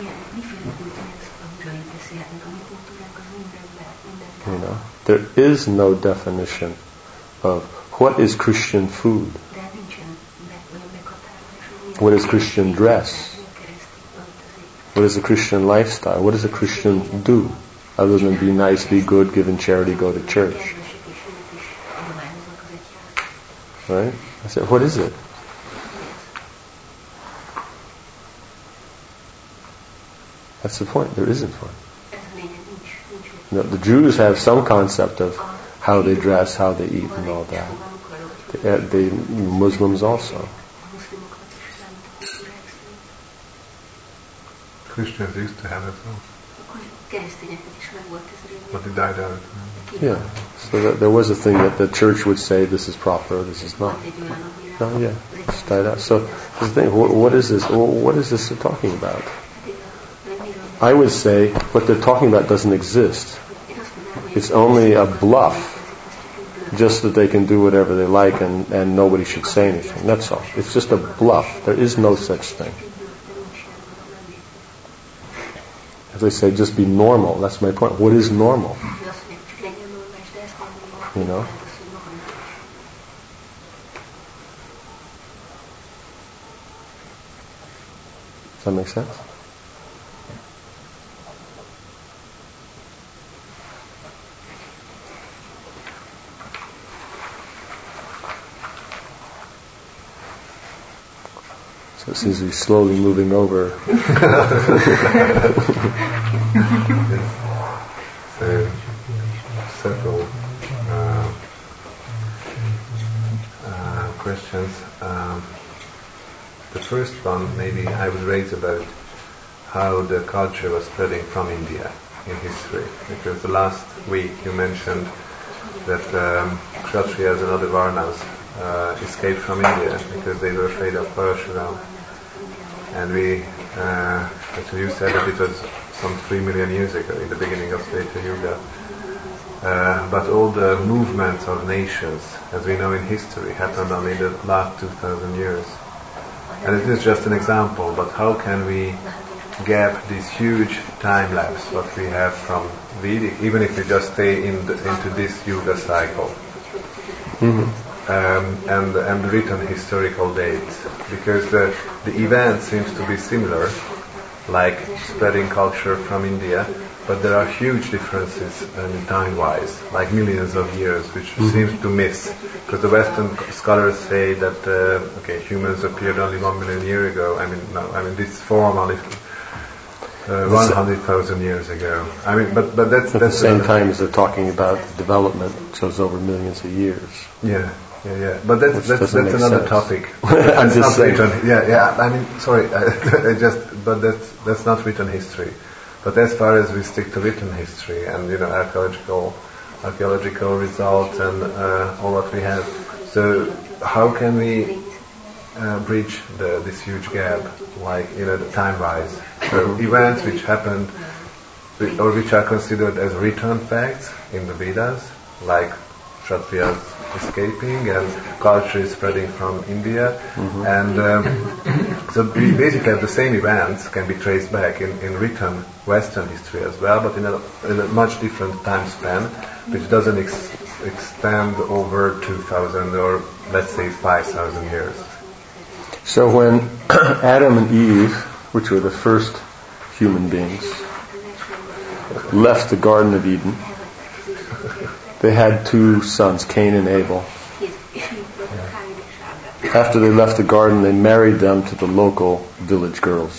You know, there is no definition of what is Christian food. What is Christian dress? What is a Christian lifestyle? What does a Christian do? Other than be nice, be good, give in charity, go to church. Right? I said, what is it? That's the point. There isn't one. No, the Jews have some concept of how they dress, how they eat, and all that. The, the Muslims also. Christians used to have as well. But they died out. Yeah. So that there was a thing that the church would say, this is proper, this is not. Oh yeah, it's died out. So the thing, what, what is this? What is this they're talking about? I would say what they're talking about doesn't exist. It's only a bluff, just that they can do whatever they like and, and nobody should say anything. That's all. It's just a bluff. There is no such thing. As I say, just be normal. That's my point. What is normal? You know? Does that make sense? So it seems to be slowly moving over. So, several uh, uh, questions. Um, the first one, maybe I would raise about how the culture was spreading from India in history. Because the last week you mentioned that um, Kshatriyas and other Varnas uh, escaped from India because they were afraid of Parashuram. And we, uh, actually you said that it was some three million years ago, in the beginning of Treta Yuga. Uh, but all the movements of nations, as we know in history, happened only in the last two thousand years. And it is just an example, but how can we gap this huge time lapse what we have from Vedic, even if we just stay in the, into this Yuga cycle? Mm-hmm. Um, and and the written historical dates, because the the event seems to be similar, like spreading culture from India, but there are huge differences in time-wise, like millions of years, which mm-hmm. seems to miss. Because the Western scholars say that uh, okay, humans appeared only one million years ago. I mean, no, I mean this form only uh, one hundred thousand years ago. I mean, but but that's at that's the same time as they're talking about development, which goes over millions of years. Yeah. Yeah, yeah, but that's that's, that's another sense. topic. I'm just saying. Written, yeah, yeah. I mean, sorry, I, I just, but that's that's not written history. But as far as we stick to written history and you know archaeological archaeological results and uh, all what we have, so how can we uh, bridge the, this huge gap, like you know, the time-wise? So events which happened, or which are considered as written facts in the Vedas, like Kshatriyas escaping and culture is spreading from India, mm-hmm. and um, so we basically have the same events can be traced back in, in written Western history as well, but in a, in a much different time span, which doesn't ex- extend over two thousand or let's say five thousand years. So when Adam and Eve, which were the first human beings, left the Garden of Eden, they had two sons, Cain and Abel. After they left the garden, they married them to the local village girls.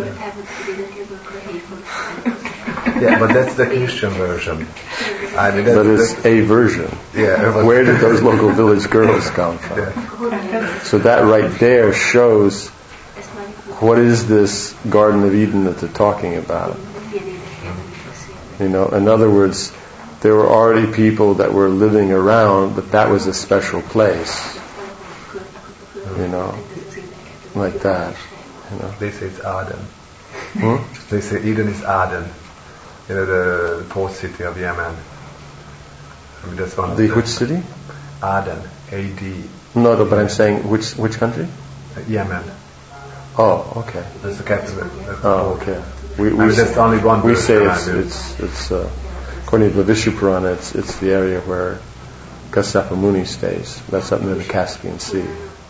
Yeah, but that's the Christian version. I mean, but it's a version. Yeah. Where did those local village girls come from? Yeah. So that right there shows what is this Garden of Eden that they're talking about. You know, in other words, there were already people that were living around, but that was a special place. You know, like that. You know. They say it's Aden. Hmm? They say Eden is Aden. You know, the port city of Yemen. I mean, that's one of the the which city? Aden, A D. No, no, but I'm saying which which country? Uh, Yemen. Oh, okay. That's the capital. That's the oh, port. okay. We we, I mean, that's only one we say it's I mean. it's it's uh, according to the Vishnu Purana, it's it's the area where Kassapa Muni stays. That's up near the Caspian Sea.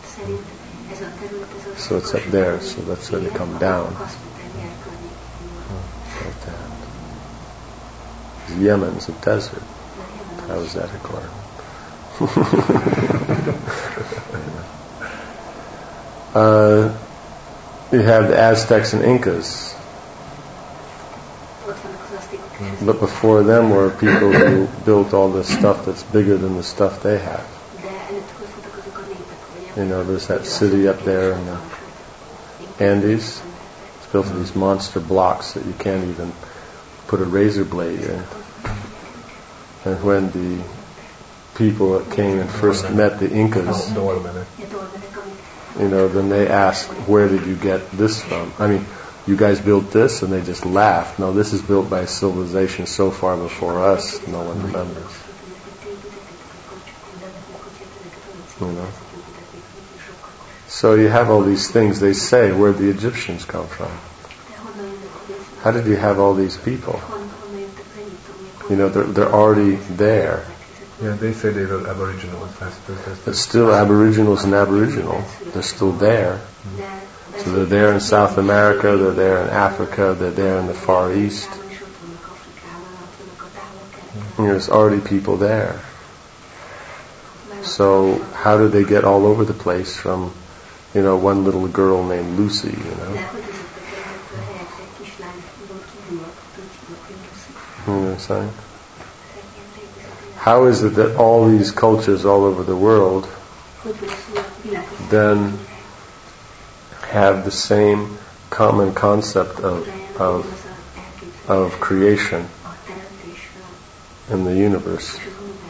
So it's up there. So that's where they come down. Like that. Yemen's a desert. How is that according? uh, you have the Aztecs and Incas. But before them were people who built all this stuff that's bigger than the stuff they have. You know, there's that city up there in the Andes. It's built of these monster blocks that you can't even put a razor blade in. And when the people that came and first met the Incas, you know, then they asked, where did you get this from? I mean, you guys built this? And they just laughed. No, this is built by a civilization so far before us, no one remembers. You know? So you have all these things. They say, where did the Egyptians come from? How did you have all these people? You know, they're, they're already there. Yeah, they say they were aboriginals. But still aboriginals and aboriginal. They're still there. Mm-hmm. So they're there in South America, they're there in Africa, they're there in the Far East. Mm-hmm. And there's already people there. So how did they get all over the place from, you know, one little girl named Lucy, you know? You know what I'm saying? How is it that all these cultures all over the world then have the same common concept of of, of creation in the universe?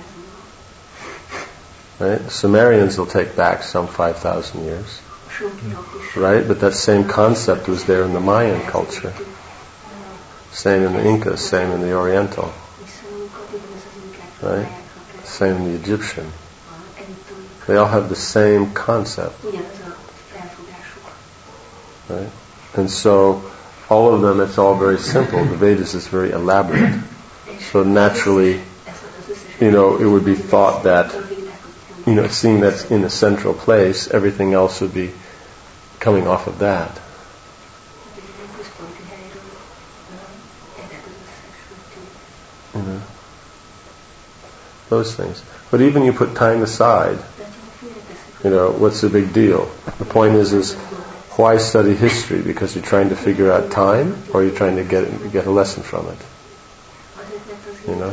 Right? Sumerians will take back some five thousand years. Right? But that same concept was there in the Mayan culture. Same in the Incas, same in the Oriental. Right? Same in the Egyptian. They all have the same concept. Right? And so, all of them, it's all very simple. The Vedas is very elaborate. So naturally, you know, it would be thought that, you know, seeing that's in a central place, everything else would be coming off of that. You know? Those things. But even you put time aside, you know, what's the big deal? The point is, is why study history? Because you're trying to figure out time, or you're trying to get get a lesson from it. You know?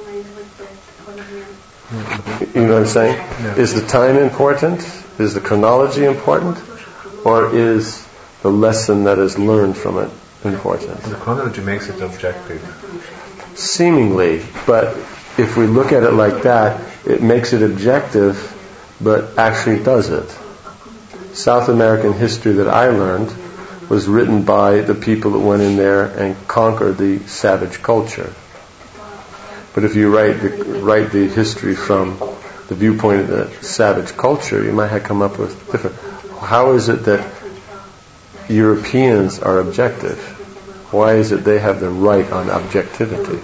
You know what I'm saying? Yeah. Is the time important? Is the chronology important? Or is the lesson that is learned from it important? The chronology makes it objective. Seemingly, but if we look at it like that, it makes it objective, but actually does it. South American history that I learned was written by the people that went in there and conquered the savage culture. But if you write the, write the history from the viewpoint of the savage culture, you might have come up with different. How is it that Europeans are objective? Why is it they have the right on objectivity,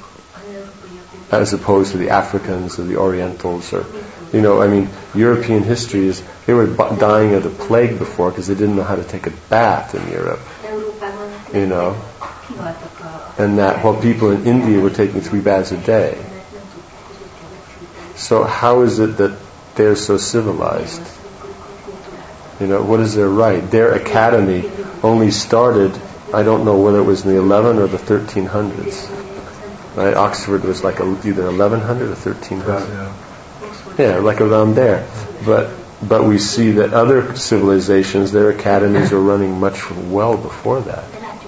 as opposed to the Africans or the Orientals? Or, you know, I mean, European history is, they were dying of the plague before because they didn't know how to take a bath in Europe. You know, and that while people in India were taking three baths a day. So how is it that they're so civilized? You know, what is their right? Their academy only started, I don't know whether it was in the eleven or the thirteen hundreds. Right? Oxford was like a, either eleven hundred or thirteen hundred. Yeah, like around there. But but we see that other civilizations, their academies are running much well before that.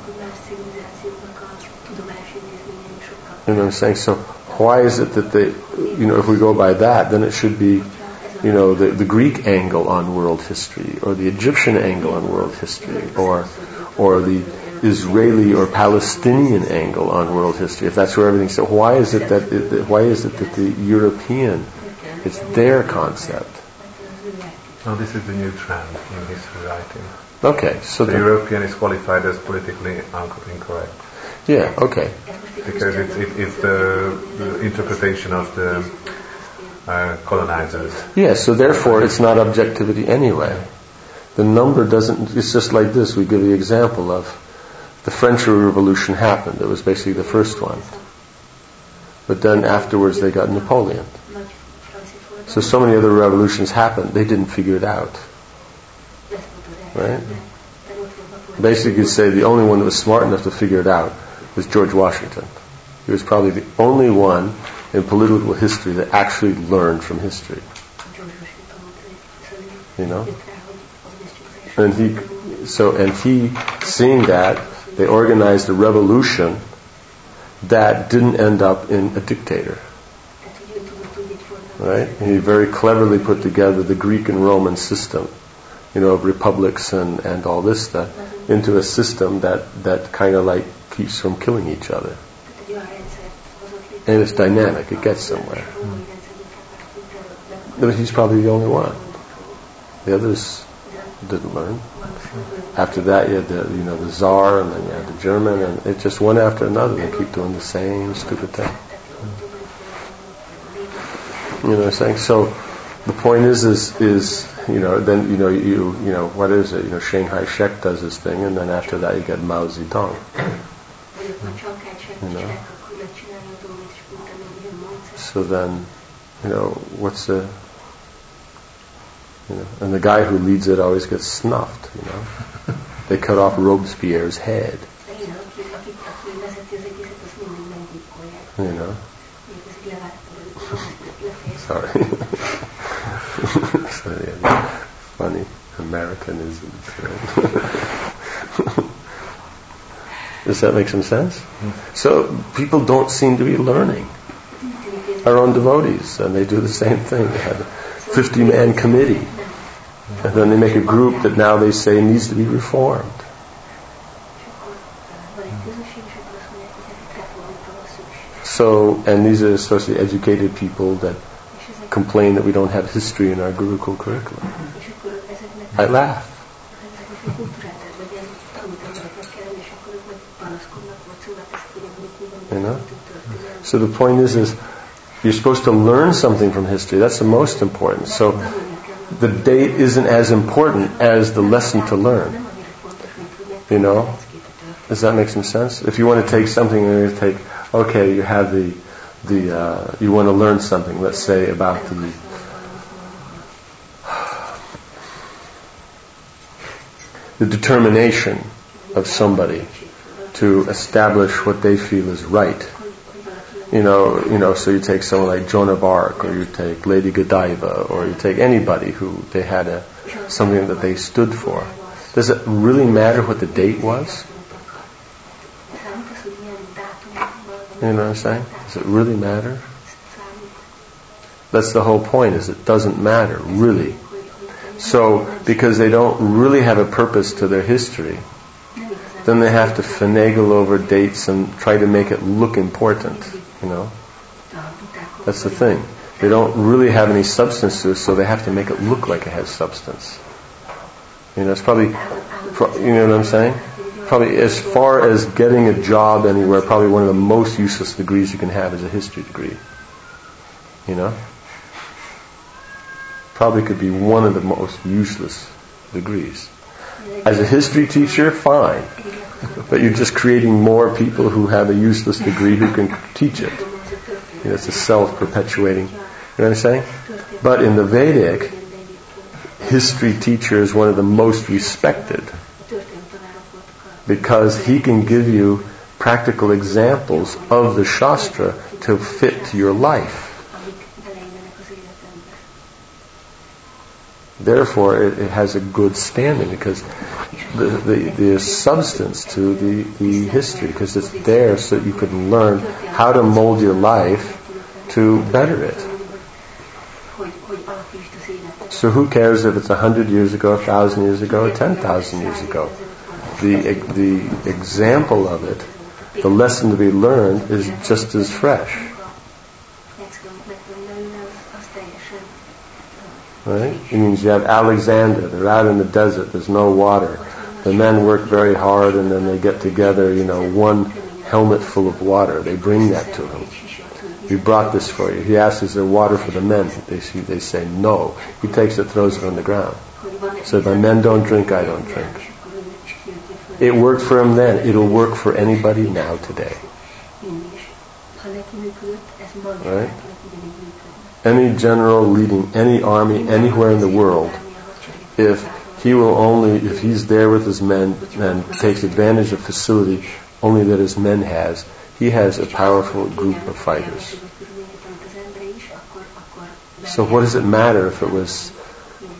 You know what I'm saying? So why is it that they, you know, if we go by that, then it should be, you know, the, the Greek angle on world history, or the Egyptian angle on world history, or or the Israeli or Palestinian angle on world history, if that's where everything. So why is it that it, why is it that the European, it's their concept? Well, this is the new trend in history writing. Okay, so the, the European is qualified as politically incorrect. Yeah. Okay. Because it's, it, it's the, the interpretation of the uh, colonizers. Yeah. So therefore, it's not objectivity anyway. The number doesn't. It's just like this. We give the example of the French Revolution happened. It was basically the first one. But then afterwards, they got Napoleon. So so many other revolutions happened. They didn't figure it out. Right? Basically, you could say the only one that was smart enough to figure it out was George Washington. He was probably the only one in political history that actually learned from history. You know? And he, so, and he, seeing that, they organized a revolution that didn't end up in a dictator. Right? He very cleverly put together the Greek and Roman system, you know, of republics and, and all this stuff, into a system that, that kind of like keeps from killing each other. And it's dynamic, it gets somewhere. But he's probably the only one. The others didn't learn. After that you had the, you know, the Tsar, and then you had the German, and it just one after another, they keep doing the same stupid thing. You know what I'm saying? So the point is, is, is, you know, then, you know, you, you know, what is it? You know, Shanghai Shek does his thing, and then after that you get Mao Zedong. You know? So then, you know, what's the, you know, and the guy who leads it always gets snuffed, you know. They cut off Robespierre's head. You know. Sorry. So, yeah, funny Americanisms. Does that make some sense? So people don't seem to be learning. Our own devotees, and they do the same thing. They have a fifty-man committee, and then they make a group that now they say needs to be reformed. So, and these are socially educated people that complain that we don't have history in our Gurukul curriculum. I laugh. You know? So the point is, is you're supposed to learn something from history. That's the most important. So the date isn't as important as the lesson to learn. You know? Does that make some sense? If you want to take something and you take, okay, you have the, the uh, you want to learn something, let's say about the, the determination of somebody to establish what they feel is right. You know, you know, so you take someone like Joan of Arc, or you take Lady Godiva, or you take anybody who they had a something that they stood for. Does it really matter what the date was? You know what I'm saying? Does it really matter? That's the whole point, is it doesn't matter, really. So, because they don't really have a purpose to their history, then they have to finagle over dates and try to make it look important, you know? That's the thing. They don't really have any substance to it, so they have to make it look like it has substance. You know, it's probably, you know what I'm saying? Probably as far as getting a job anywhere, probably one of the most useless degrees you can have is a history degree. You know? Probably could be one of the most useless degrees. As a history teacher, fine. But you're just creating more people who have a useless degree who can teach it. You know, it's a self-perpetuating. You know what I'm saying? But in the Vedic, history teacher is one of the most respected, because he can give you practical examples of the Shastra to fit to your life. Therefore, it, it has a good standing, because the, the, there's substance to the, the history, because it's there so that you can learn how to mold your life to better it. So who cares if it's a hundred years ago, a thousand years ago, or ten thousand years ago? The the example of it, the lesson to be learned, is just as fresh. Right? It means you have Alexander, they're out in the desert, there's no water. The men work very hard, and then they get together, you know, one helmet full of water. They bring that to him. We brought this for you. He asks, is there water for the men? They see, they say no. He takes it, throws it on the ground. So if my men don't drink, I don't drink. It worked for him then. It'll work for anybody now today. Right? Any general leading any army anywhere in the world, if he will only, if he's there with his men and takes advantage of facility only that his men has, he has a powerful group of fighters. So what does it matter if it was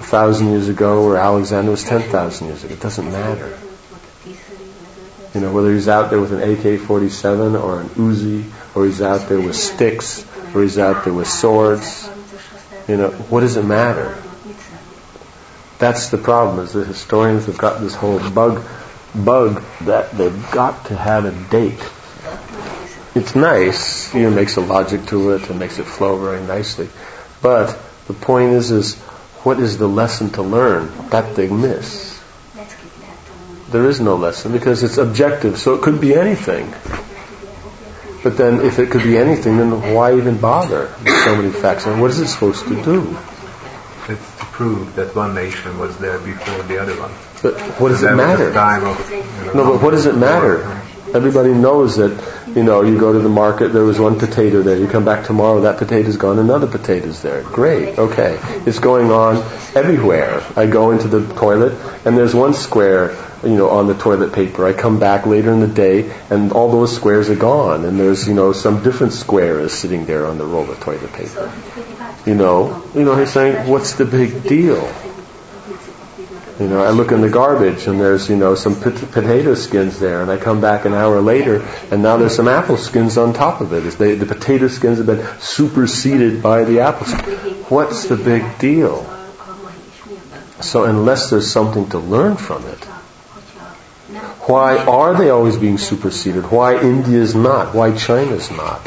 a thousand years ago or Alexander was ten thousand years ago. It doesn't matter. You know, whether he's out there with an A K forty-seven or an Uzi, or he's out there with sticks, or he's out there with swords. You know, what does it matter? That's the problem, is the historians have got this whole bug, bug that they've got to have a date. It's nice, you know, it makes a logic to it and makes it flow very nicely. But the point is, is what is the lesson to learn? That they miss. There is no lesson because it's objective, so it could be anything. But then if it could be anything, then why even bother with so many facts? And what is it supposed to do? It's to prove that one nation was there before the other one. But what does it matter? Time of, you know, no, but what does it matter? Everybody knows that, you know, you go to the market, there was one potato there. You come back tomorrow, that potato's gone, another potato's there. Great, okay. It's going on everywhere. I go into the toilet, and there's one square, you know, on the toilet paper. I come back later in the day, and all those squares are gone, and there's, you know, some different square is sitting there on the roll of toilet paper. You know, you know, he's saying, what's the big deal? You know, I look in the garbage and there's, you know, some pot- potato skins there, and I come back an hour later and now there's some apple skins on top of it. It's they, the potato skins have been superseded by the apple skins. What's the big deal? So unless there's something to learn from it, why are they always being superseded? Why India's not? Why China's not?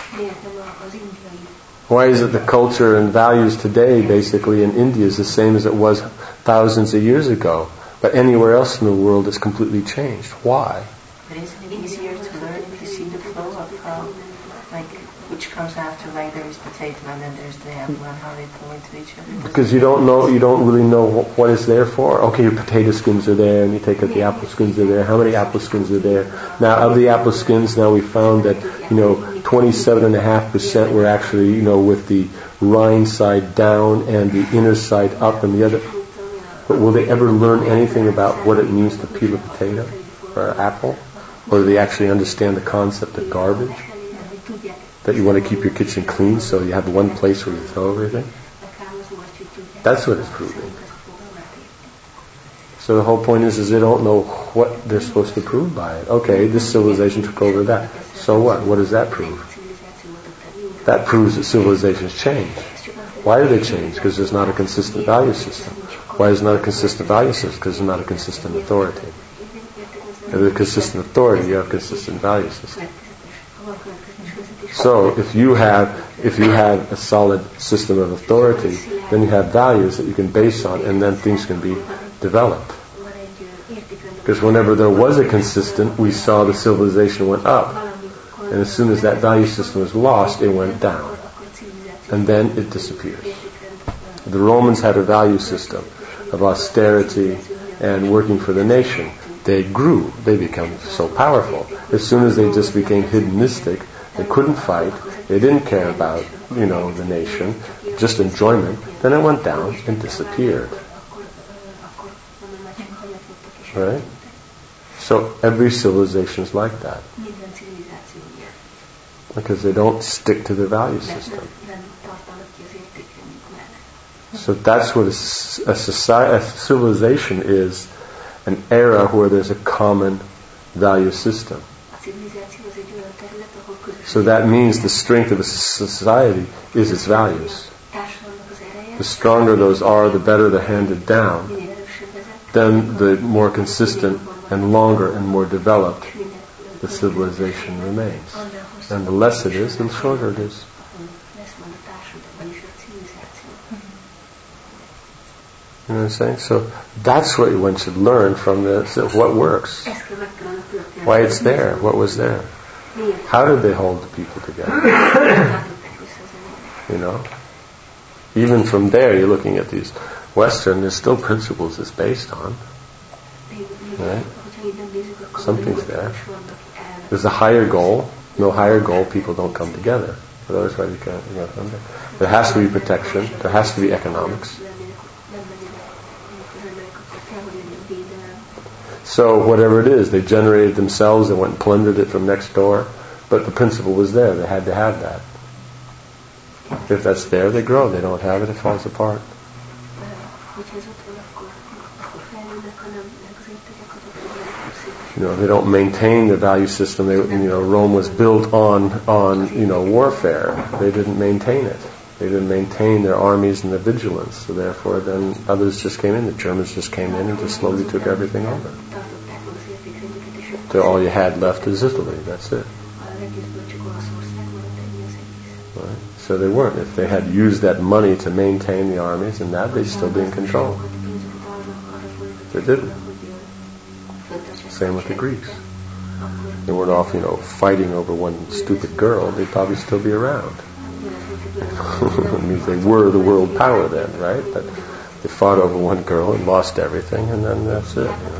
Why is it the culture and values today basically in India is the same as it was thousands of years ago, but anywhere else in the world it's completely changed? Why? But isn't it easier to learn if you see the flow of um, like which comes after, like there is potato and then there's the apple and how they point to each other? Because you don't know, you don't really know what, what it's there for. Okay, your potato skins are there, and you take out the apple skins are there. How many apple skins are there? Now, of the apple skins, now we found that, you know, twenty-seven point five percent were actually, you know, with the rind side down and the inner side up, and the other. But will they ever learn anything about what it means to peel a potato or an apple? Or do they actually understand the concept of garbage? That you want to keep your kitchen clean so you have one place where you throw everything? That's what it's proving. So the whole point is, is they don't know what they're supposed to prove by it. Okay, this civilization took over that. So what? What does that prove? That proves that civilizations change. Why do they change? Because there's not a consistent value system. Why is not a consistent value system? Because there's not a consistent authority. If there's a consistent authority, you have a consistent value system. So if you have if you have a solid system of authority, then you have values that you can base on, and then things can be developed. Because whenever there was a consistent, we saw the civilization went up. And as soon as that value system was lost, it went down. And then it disappears. The Romans had a value system of austerity and working for the nation. They grew. They became so powerful. As soon as they just became hedonistic, they couldn't fight. They didn't care about, you know, the nation, just enjoyment. Then it went down and disappeared. Right? So every civilization is like that. Because they don't stick to the value system. So that's what a, a society, a civilization is, an era where there's a common value system. So that means the strength of a society is its values. The stronger those are, the better they're handed down, then the more consistent and longer and more developed the civilization remains. And the less it is, the shorter it is. You know what I'm saying? So that's what one should learn from this, what works. Why it's there, what was there. How did they hold the people together? You know? Even from there, you're looking at these Western, there's still principles it's based on. Right? Something's there. There's a higher goal. No higher goal, people don't come together. Otherwise, why you can't, you know, come there. There has to be protection. There has to be economics. So whatever it is, they generated themselves, they went and plundered it from next door, but the principle was there, they had to have that. If that's there, they grow. They don't have it, it falls apart. You know, they don't maintain the value system. They, you know, Rome was built on, on, you know, warfare. They didn't maintain it. They didn't maintain their armies and their vigilance. So therefore, then others just came in. The Germans just came in and just slowly took everything over. So all you had left is Italy. That's it. Right? So they weren't. If they had used that money to maintain the armies and that, they'd still be in control. They didn't. Same with the Greeks. They weren't off, you know, fighting over one stupid girl. They'd probably still be around. It means they were the world power then, right? But they fought over one girl and lost everything, and then that's it. You know?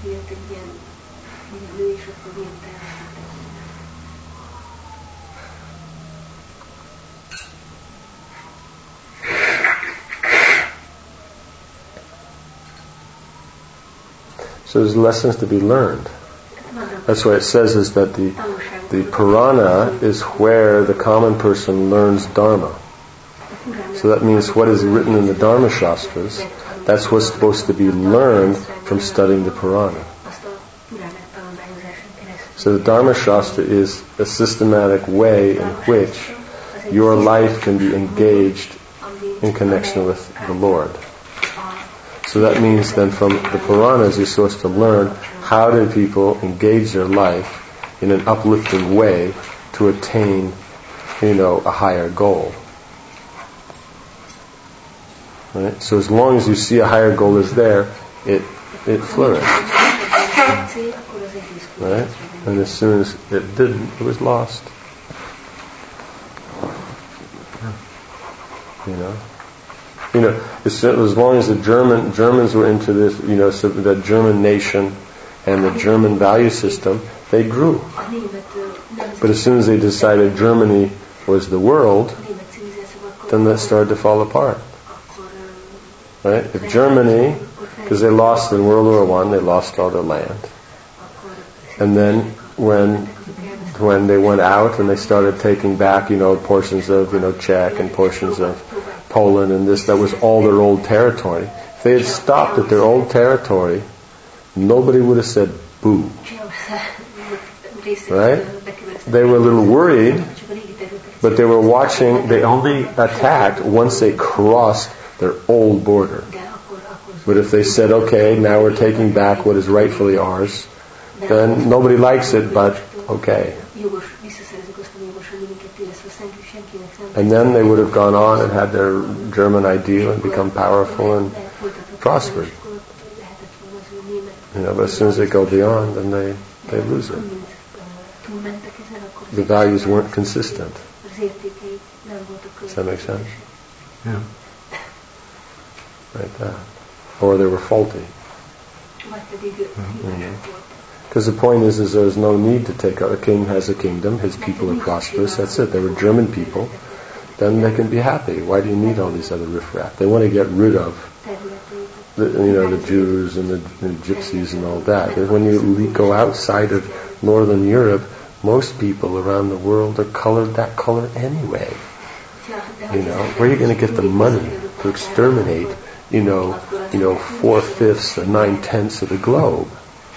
So there's lessons to be learned. That's why it says is that the the Purana is where the common person learns Dharma. So that means what is written in the Dharma Shastras, that's what's supposed to be learned from studying the Purana. So the Dharma Shastra is a systematic way in which your life can be engaged in connection with the Lord. So that means then from the Puranas you're supposed to learn how do people engage their life in an uplifting way to attain, you know, a higher goal. Right? So as long as you see a higher goal is there, it it flourished. Right? And as soon as it didn't, it was lost. You know? You know, as, as long as the German Germans were into this, you know, so the German nation and the German value system, they grew. But as soon as they decided Germany was the world, then that started to fall apart. Right? If Germany, because they lost in World War One, they lost all their land. And then when when they went out and they started taking back, you know, portions of, you know, Czech and portions of Poland and this, that was all their old territory. If they had stopped at their old territory, nobody would have said boo. Right? They were a little worried, but they were watching, they only attacked once they crossed their old border. But if they said, okay, now we're taking back what is rightfully ours, then nobody likes it, but okay. And then they would have gone on and had their German ideal and become powerful and prospered. You know, but as soon as they go beyond, then they, they lose it. The values weren't consistent. Does that make sense? Yeah. Like that. Or they were faulty. Mm-hmm. Because the point is, is there's no need to take out. A king has a kingdom, his people are prosperous, that's it. They were German people, then they can be happy. Why do you need all these other riffraff? They want to get rid of the, you know, the Jews and the, the gypsies and all that. And when you go outside of Northern Europe, most people around the world are colored that color anyway. You know, where are you going to get the money to exterminate, you know, you know, four-fifths or nine-tenths of the globe?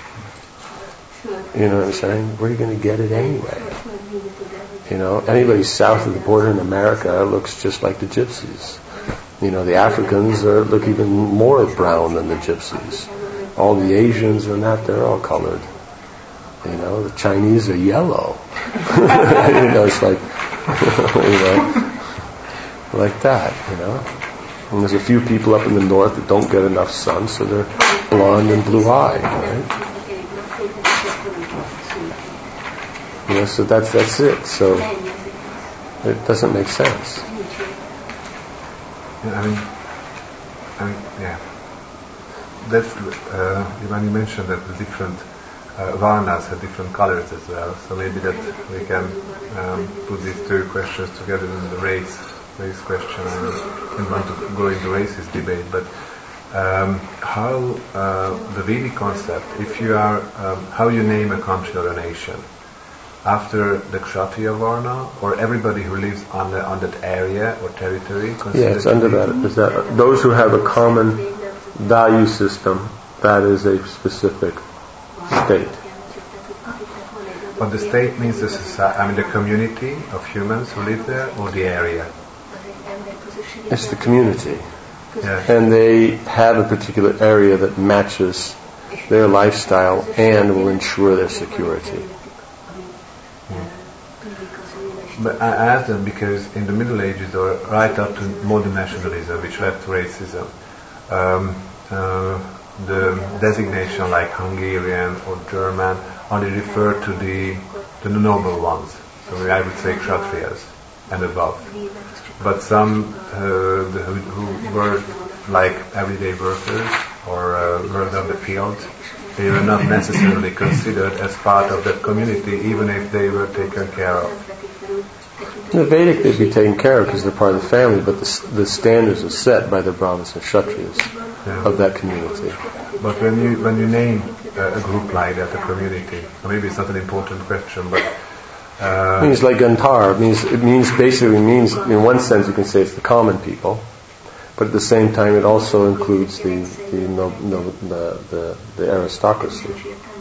You know what I'm saying? Where are you going to get it anyway? You know, anybody south of the border in America looks just like the gypsies. You know, the Africans are, look even more brown than the gypsies. All the Asians and that, they're all colored. You know, the Chinese are yellow. You know, it's like, you know, like that, you know. And there's a few people up in the north that don't get enough sun, so they're blonde and blue-eyed, right? You know, so that's that's it. So it doesn't make sense. Yeah, I mean, I mean, yeah. That's uh, when you mentioned that the different uh, varnas have different colors as well. So maybe that we can um, put these two questions together in the race race question. I didn't want to go into racist debate, but um, how uh, the Vedic concept, if you are, um, how you name a country or a nation. After the Kshatriya Varna, or everybody who lives on, the, on that area or territory? Yeah, it's under that. Is that those who have a common value system, that is a specific state. But the state means the society, I mean the community of humans who live there, or the area? It's the community. Yes. And they have a particular area that matches their lifestyle and will ensure their security. But I asked them because in the Middle Ages, or right up to modern nationalism, which led to racism, um, uh, the designation like Hungarian or German only referred to the to the noble ones. So I would say Kshatriyas and above. But some uh, the, who, who were like everyday workers or uh, worked on the field, they were not necessarily considered as part of that community, even if they were taken care of. In the Vedic, they'd be taken care of because they're part of the family, but the, the standards are set by the Brahmanas and Kshatriyas yeah. of that community. But when you when you name uh, a group like that, a community, or maybe it's not an important question, but uh, it means like Gantar. It means it means basically means in one sense you can say it's the common people, but at the same time it also includes the the no, no, the, the the aristocracy.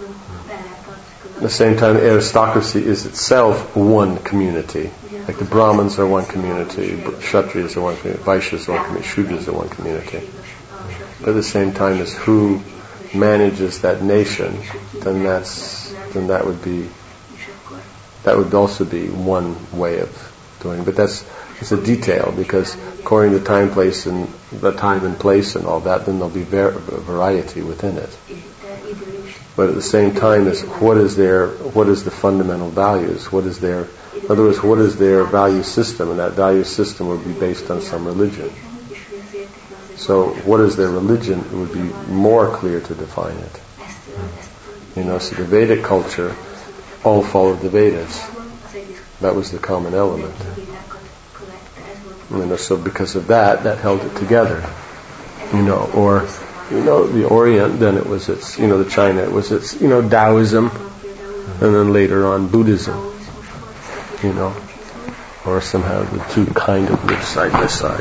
At the same time, the aristocracy is itself one community. Like the Brahmins are one community, Kshatriyas are one community, Vaishyas are one community, Shudras are one community. But at the same time as who manages that nation, then that's then that would be that would also be one way of doing it. But that's it's a detail because according to time, place, and the time and place and all that, then there'll be ver- variety within it. But at the same time, is what is their what is the fundamental values? What is their in other words, what is their value system? And that value system would be based on some religion. So what is their religion? It would be more clear to define it. You know, so the Vedic culture all followed the Vedas. That was the common element. You know, so because of that, that held it together. You know, or you know, the Orient, then it was its, you know, the China, it was its, you know, Taoism, and then later on Buddhism. You know, or somehow the two kind of live side by side.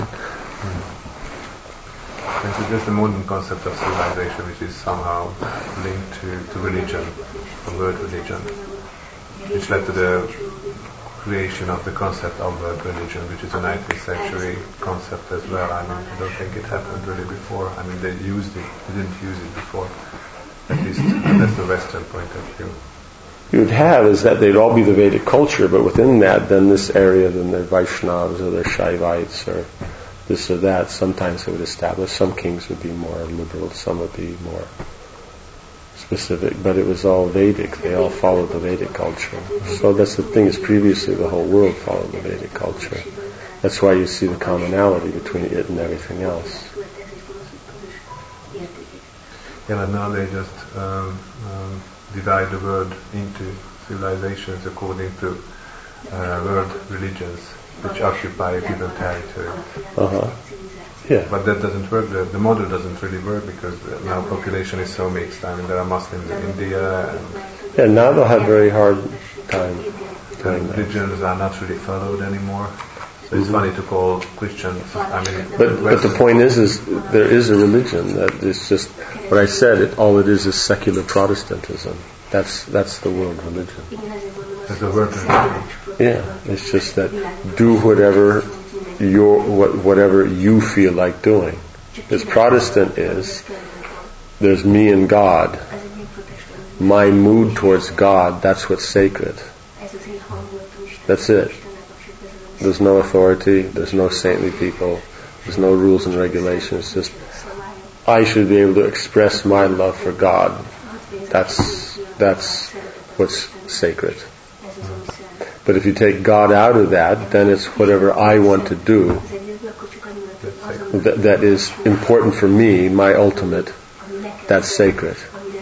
This is just a modern concept of civilization, which is somehow linked to, to religion, the word religion, which led to the creation of the concept of word religion, which is a nineteenth century concept as well. I mean, I don't think it happened really before. I mean, they used it, they didn't use it before. At least that's the Western point of view. You would have is that they'd all be the Vedic culture, but within that, then this area, then they're Vaishnavas or they're Shaivites or this or that. Sometimes they would establish. Some kings would be more liberal, some would be more specific, but it was all Vedic. They all followed the Vedic culture. So that's the thing, is previously the whole world followed the Vedic culture. That's why you see the commonality between it and everything else. Yeah, but now they just um, um, divide the world into civilizations according to uh, world religions, which occupy a given territory. Uh-huh. Yeah. But that doesn't work. The, the model doesn't really work because now population is so mixed. I mean, there are Muslims in India. And yeah, now they'll have very hard time doing that. Religions are not really followed anymore. So it's mm-hmm. funny to call Christians. I mean, but but the point is, is there is a religion that is just what I said. It, all it is is secular Protestantism. That's that's the world religion. That's the word religion. Yeah, it's just that do whatever your what, whatever you feel like doing. As Protestant is, there's me and God. My mood towards God, that's what's sacred. That's it. There's no authority, there's no saintly people, there's no rules and regulations. It's just I should be able to express my love for God. That's that's what's sacred. But if you take God out of that, then it's whatever I want to do that, that is important for me, my ultimate, that's sacred.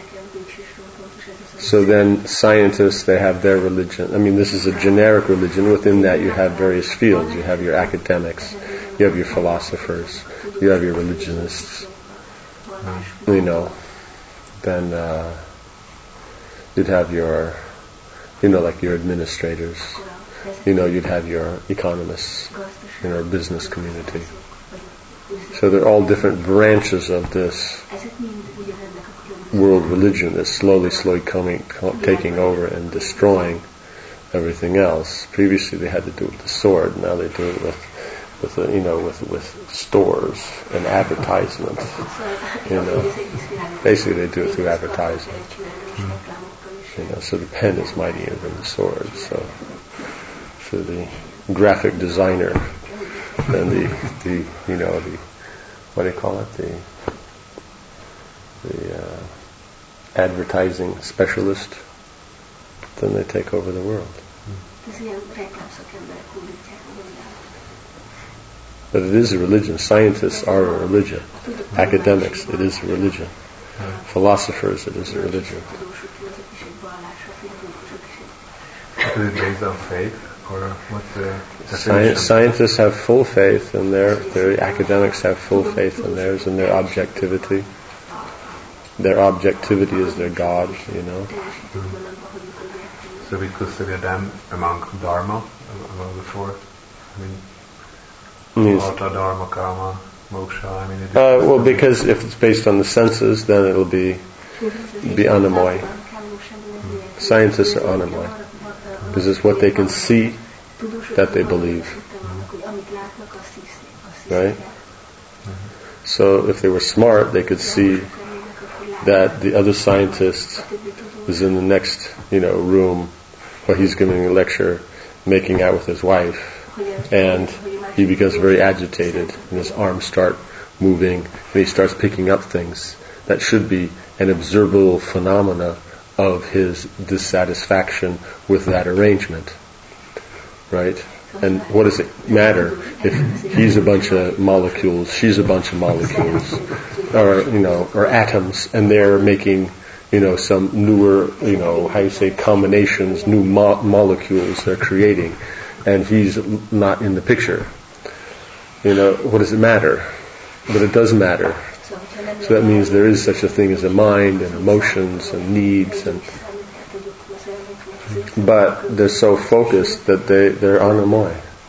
So then scientists, they have their religion. I mean, this is a generic religion. Within that you have various fields. You have your academics, you have your philosophers, you have your religionists. You know, then uh, you'd have your, you know, like your administrators. You know, you'd have your economists in our business community. So they're all different branches of this world religion that's slowly, slowly coming, taking over and destroying everything else. Previously they had to do it with the sword. Now they do it with, with the, you know, with with stores and advertisements. You know, basically they do it through advertising. You know, so the pen is mightier than the sword. So, for the graphic designer, then the the you know the what do you call it the the uh, advertising specialist, then they take over the world. But it is a religion. Scientists are a religion. Academics, it is a religion. Philosophers, it is a religion. Is it based on faith, or what's the Sci- scientists have full faith in their, their academics have full faith in theirs and their objectivity. Their objectivity is their God, you know. Mm. So we consider them among Dharma, among the four. I mean, Vata, Dharma, Karma, Moksha. I mean, it is uh, well, because if it's based on the senses, then it'll be be Anamoy. Mm. Scientists are Anamoy. Because it's what they can see that they believe. Right? Mm-hmm. So if they were smart, they could see that the other scientist is in the next, you know, room where he's giving a lecture, making out with his wife, and he becomes very agitated, and his arms start moving, and he starts picking up things that should be an observable phenomena of his dissatisfaction with that arrangement, right? And what does it matter if he's a bunch of molecules, she's a bunch of molecules, or you know, or atoms, and they're making, you know, some newer, you know, how you say, combinations, new mo- molecules they're creating, and he's not in the picture. You know, what does it matter? But it does matter. So that means there is such a thing as a mind and emotions and needs, and but they're so focused that they, they're anamoy.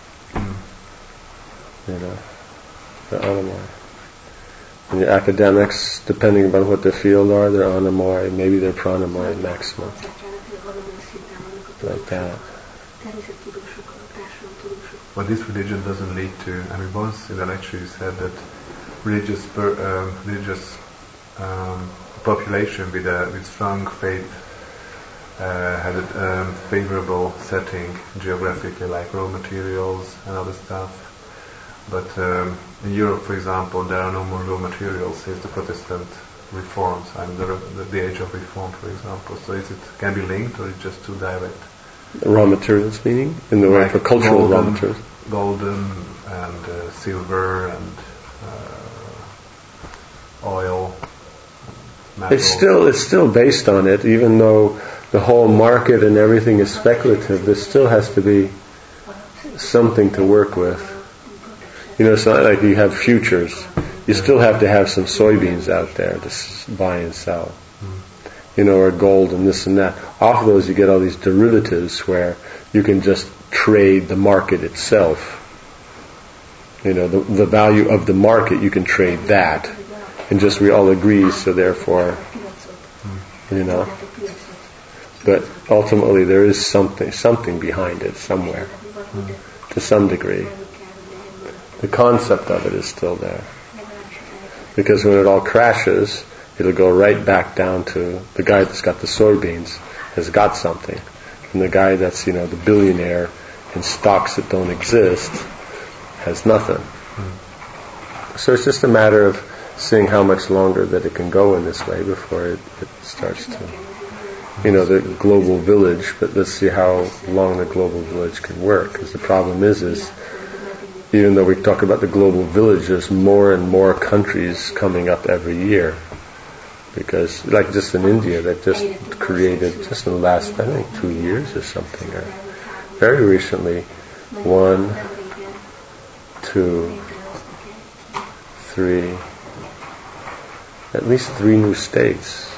You know, they're anamoy. And your academics, depending upon what their field are, they're anamoy, maybe they're pranamoy maximum. Like that. But this religion doesn't lead to, I mean, once in the lecture you said that religious per, um, religious um, population with a with strong faith uh, had a um, favorable setting geographically, like raw materials and other stuff. But um, in Europe, for example, there are no more raw materials since the Protestant reforms. I mean, the, the, the age of reform, for example. So is it can be linked, or is it just too direct? Raw materials meaning in the way for cultural golden, raw materials. Golden and uh, silver and uh, oil. Metal. It's still it's still based on it, even though the whole market and everything is speculative. There still has to be something to work with. You know, it's not like you have futures. You still have to have some soybeans out there to buy and sell. You know, or gold and this and that. Off of those you get all these derivatives where you can just trade the market itself. You know, the, the value of the market, you can trade that. And just we all agree, so therefore, you know. But ultimately there is something, something behind it somewhere, to some degree. The concept of it is still there. Because when it all crashes, it'll go right back down to the guy that's got the soybeans has got something. And the guy that's, you know, the billionaire in stocks that don't exist has nothing. Mm. So it's just a matter of seeing how much longer that it can go in this way before it, it starts to, you know, the global village, but let's see how long the global village can work. Because the problem is, is even though we talk about the global village, there's more and more countries coming up every year. Because, like just in India, they've just created, just in the last, I think, two years or something, or very recently, one, two, three, at least three new states.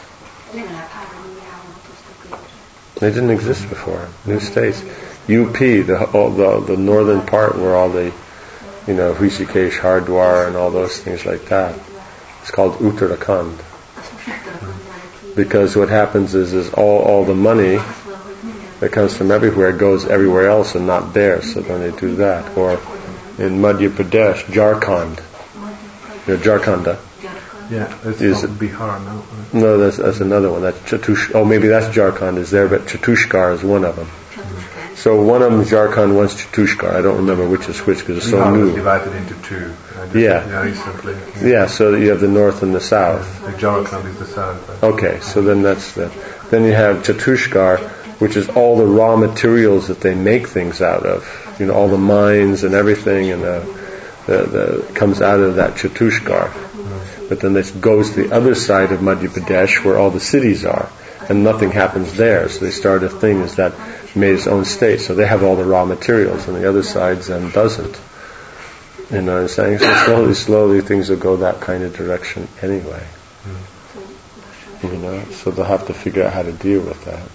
They didn't exist before. New states. U P, the all the, the northern part where all the you know, Rishikesh, Hardwar, and all those things like that. It's called Uttarakhand. Because what happens is, is all, all the money that comes from everywhere goes everywhere else and not there, so then they do that. Or in Madhya Pradesh, Jharkhand, you know, Jharkhanda. Yeah, it's is called Bihar now. No, that's, that's another one. That's Chatush. Oh, maybe that's Jharkhand is there, but Chatushkar is one of them. So one of them is Jharkhand, one's Chatushkar. I don't remember which is which because it's so Bihar new. was divided into two. Yeah. yeah. Recently. Yeah, so you have the north and the south. The Jharkhand is the south. Okay, so then that's the. Then you have Chatushkar, which is all the raw materials that they make things out of. You know, all the mines and everything, and the, the, the comes out of that Chatushkar. But then this goes to the other side of Madhya Pradesh, where all the cities are, and nothing happens there. So they start a thing is that made its own state. So they have all the raw materials, and the other side then doesn't. You know what I'm saying? So slowly, slowly, things will go that kind of direction anyway. You know, so they'll have to figure out how to deal with that.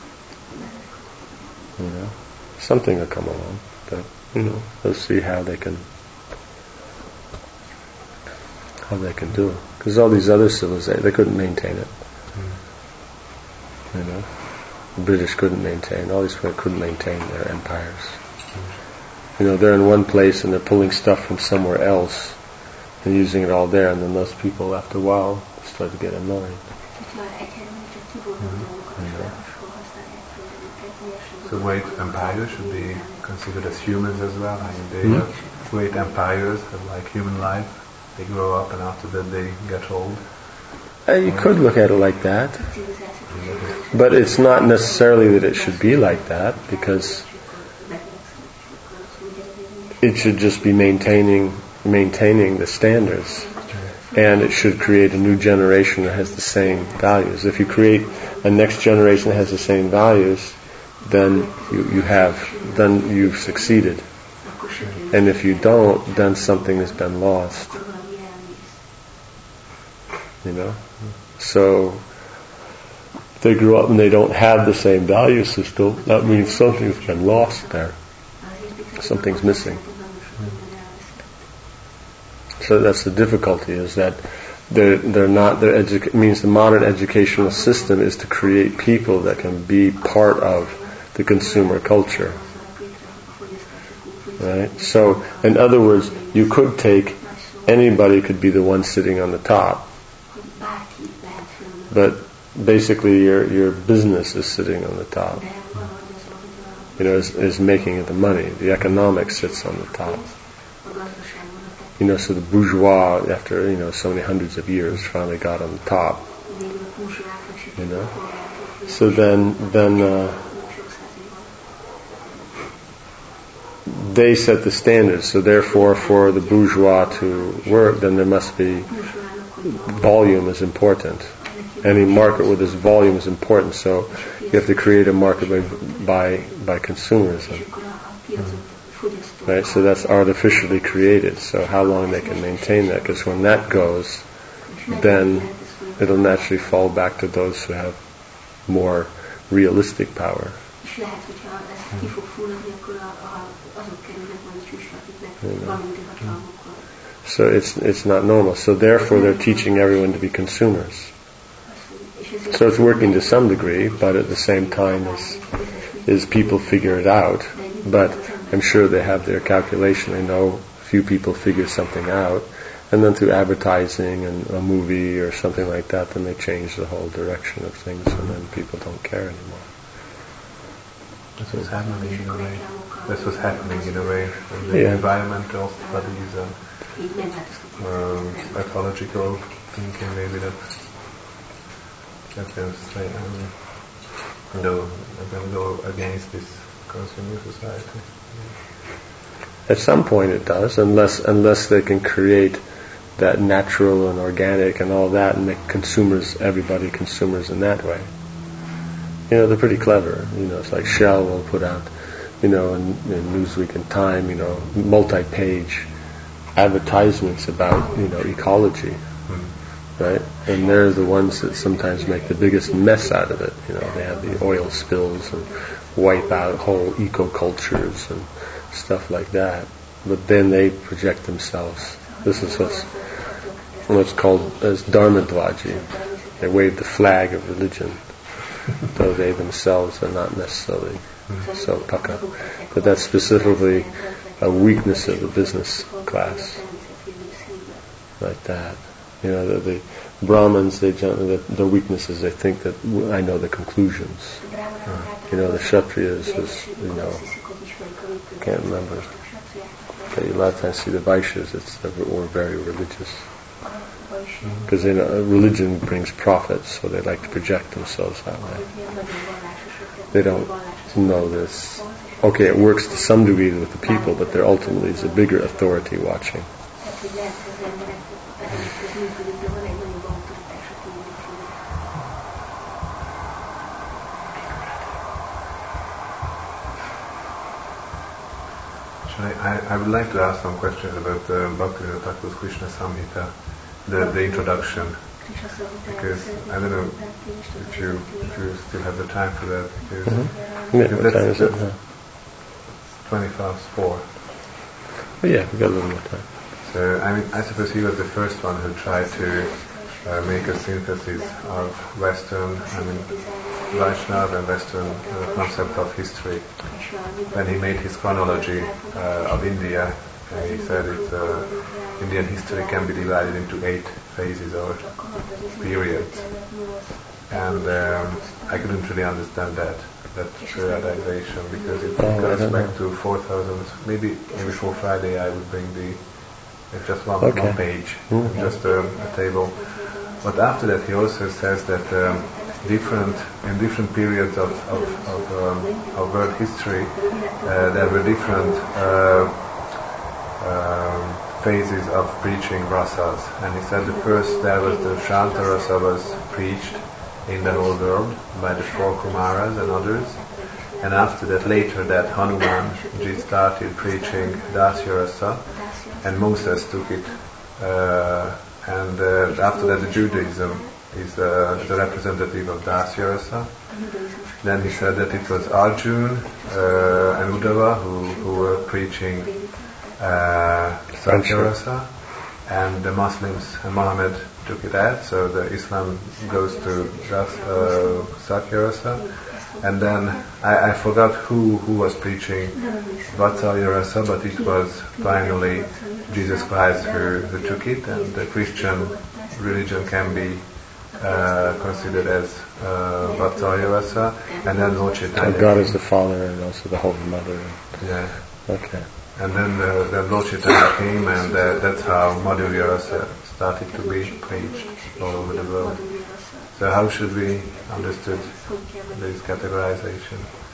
You know, something will come along, but you know, they'll see how they can, how they can do it. Because all these other civilizations, they couldn't maintain it. You know, the British couldn't maintain. All these people couldn't maintain their empires. You know, they're in one place and they're pulling stuff from somewhere else and using it all there, and then those people, after a while, start to get annoyed. So great empires should be considered as humans as well. I mean, they Hmm? have great empires have like human life. They grow up and after that they get old. Uh, you could look at it like that, but it's not necessarily that it should be like that, because it should just be maintaining maintaining the standards, and it should create a new generation that has the same values. If you create a next generation that has the same values, then you, you have then you've succeeded. And if you don't, then something has been lost. You know? So if they grew up and they don't have the same value system, that means something's been lost there. Something's missing. So that's the difficulty, is that they're, they're not, their educa- means the modern educational system is to create people that can be part of the consumer culture. Right? So, in other words, you could take, anybody could be the one sitting on the top, but basically your your business is sitting on the top. You know, is, is making the money. The economics sits on the top. You know, so the bourgeois, after, you know, so many hundreds of years, finally got on the top. You know? So then, then, uh, they set the standards, so therefore for the bourgeois to work, then there must be, volume is important. Any market with this volume is important, so you have to create a market by by, by consumerism. Right, so that's artificially created, so how long they can maintain that, because when that goes, then it'll naturally fall back to those who have more realistic power. You know. So it's it's not normal. So therefore they're teaching everyone to be consumers. So it's working to some degree, but at the same time as is people figure it out. But I'm sure they have their calculation. I know a few people figure something out, and then through advertising and a movie or something like that, then they change the whole direction of things, and then people don't care anymore. That's what's happening in a way. That's what's happening in a way. The Yeah. environmental studies and um, ecological thinking, maybe that that can say, um, no, that can go against this consumer society. At some point it does, unless unless they can create that natural and organic and all that, and make consumers, everybody consumers in that way. You know, they're pretty clever. You know, it's like Shell will put out, you know, in, in Newsweek and Time, you know, multi-page advertisements about, you know, ecology, right? And they're the ones that sometimes make the biggest mess out of it. You know, they have the oil spills and wipe out whole eco-cultures and stuff like that. but then they project themselves. This is what's, what's called as Dharmadvaji. They wave the flag of religion, though they themselves are not necessarily so paka. But that's specifically a weakness of the business class, like that. You know, the, the Brahmins, they generally, the, their weaknesses, they think that I know the conclusions. You know, the Kshatriyas was, you know, I can't remember. Okay, a lot of times see the Vaishyas, it's they were very religious. Because you know, religion brings profit, so they like to project themselves that way. They don't know this. Okay, it works to some degree with the people, but there ultimately is a bigger authority watching. I, I would like to ask some questions about the Bhaktivinoda Thakur's Krishna Samhita, the, the introduction, because I don't know if you if you still have the time for that. Because, mm-hmm. Yeah, what time is it? Huh? Twenty past four. Oh, yeah, we got a little more time. So I mean, I suppose he was the first one who tried to uh, make a synthesis of Western, I mean, Vaishnava and Western uh, concept of history. When he made his chronology uh, of India, uh, he said it, uh, Indian history can be divided into eight phases or periods. And um, I couldn't really understand that, that periodization, because it oh, goes back to four thousand, maybe maybe for Friday I would bring the, it's just one, okay. one page, mm-hmm. just a, a table. But after that he also says that um, different in different periods of of, of, um, of world history, uh, there were different uh, um, phases of preaching rasas. And he said the first there was the Shanta rasa was preached in the whole world by the four Kumaras and others. And after that, later that Hanuman ji started preaching Dasya rasa, and Moses took it. Uh, and uh, after that, the Judaism is uh, the representative of Dasya rasa. Then he said that it was Arjun uh, and Uddhava who, who were preaching uh, Satya rasa, and the Muslims and Muhammad took it out. So the Islam goes to Ras, uh, Satya rasa. And then I, I forgot who, who was preaching Vatsalya rasa, but it was finally Jesus Christ who, who took it, and the Christian religion can be uh, considered as uh, Vatsalya rasa, and then Lord Chaitanya. God is the Father and also the Holy Mother. Yeah. Okay. And then uh, then Lord Chaitanya came, and uh, that's how Madhurya rasa started to be preached all over the world. So how should we understood this categorization?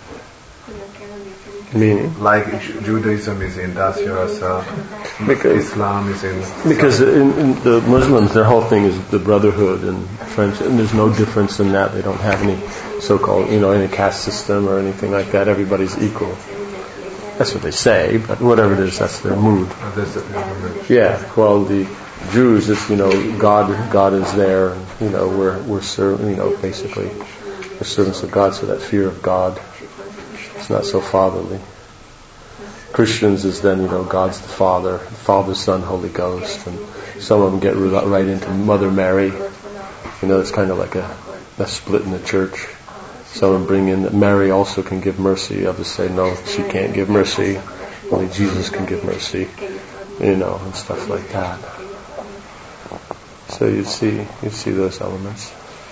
Meaning? Like Judaism is in Dasya rasa, because Islam is in... Because in, in the Muslims, their whole thing is the brotherhood and friendship, and there's no difference in that. They don't have any so-called, you know, any caste system or anything like that. Everybody's equal. That's what they say, but whatever it is, that's their mood. Yeah, well, the Jews, it's, you know, God God is there, and, you know, we're, we're serv- you know, basically, we're servants of God, so that fear of God, it's not so fatherly. Christians is then, you know, God's the Father, Father, Son, Holy Ghost, and some of them get right into Mother Mary. You know, it's kind of like a, a split in the church. Some of them bring in that Mary also can give mercy. Others say, no, she can't give mercy. Only Jesus can give mercy. You know, and stuff like that. So you see, you see those elements.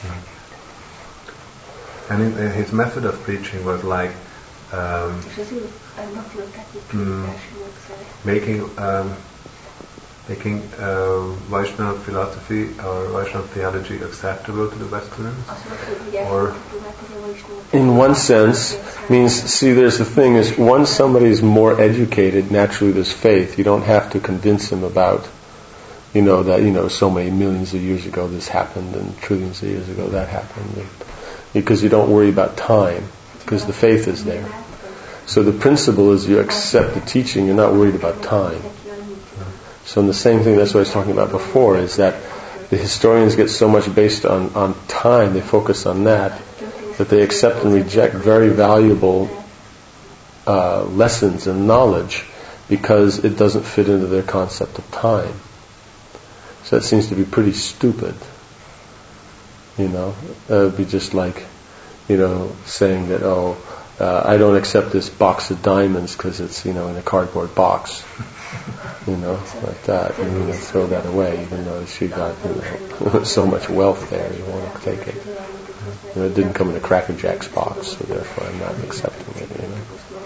And in, in his method of preaching was like um, mm, making um, making uh, Vaishnava philosophy or Vaishnava theology acceptable to the Westerners, or in one sense means, see, there's the thing is, once somebody is more educated, naturally there's faith. You don't have to convince them about, you know, that, you know, so many millions of years ago this happened and trillions of years ago that happened, and, because you don't worry about time, because the faith is there. So the principle is you accept the teaching, you're not worried about time. So in the same thing, that's what I was talking about before, is that the historians get so much based on, on time, they focus on that, that they accept and reject very valuable uh, lessons and knowledge because it doesn't fit into their concept of time. So that seems to be pretty stupid. You know, it would be just like, you know, saying that, oh, uh, I don't accept this box of diamonds because it's, you know, in a cardboard box. You know, like that. And you know, throw that away, even though she got, you know, so much wealth there. You want to take it. You know, it didn't come in a Cracker Jacks box, so therefore I'm not accepting it. You know.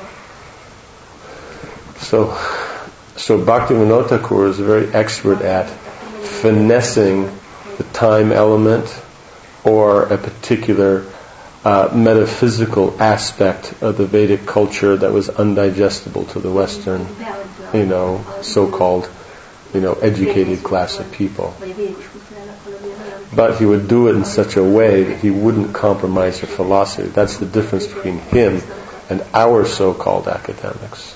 So, so Bhaktivinoda Thakur is very expert at finessing the time element or a particular uh, metaphysical aspect of the Vedic culture that was undigestible to the Western, you know, so-called, you know, educated class of people. But he would do it in such a way that he wouldn't compromise their philosophy. That's the difference between him and our so-called academics.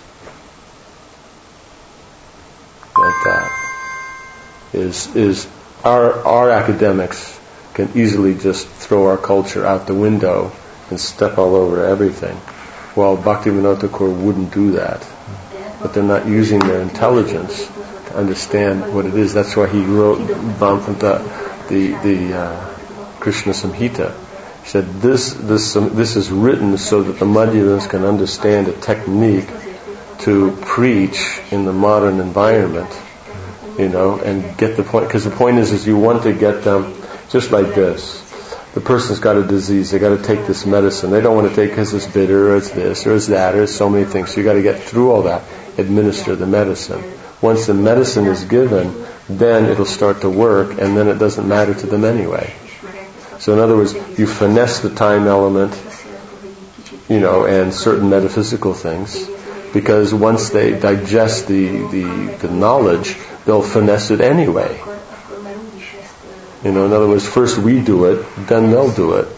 Like that. Is is our our academics can easily just throw our culture out the window and step all over everything, while Bhaktivinoda Thakur wouldn't do that. But they're not using their intelligence to understand what it is. That's why he wrote the the, the uh, Krishna Samhita. He said this this um, this is written so that the Madhyavins can understand a technique to preach in the modern environment, you know, and get the point. Because the point is, is you want to get them just like this. The person's got a disease. They got to take this medicine. They don't want to take because it's bitter, or it's this, or it's that, or it's so many things. So you got to get through all that. Administer the medicine. Once the medicine is given, then it'll start to work, and then it doesn't matter to them anyway. So in other words, you finesse the time element, you know, and certain metaphysical things, because once they digest the, the, the knowledge, they'll finesse it anyway. You know, in other words, first we do it, then they'll do it.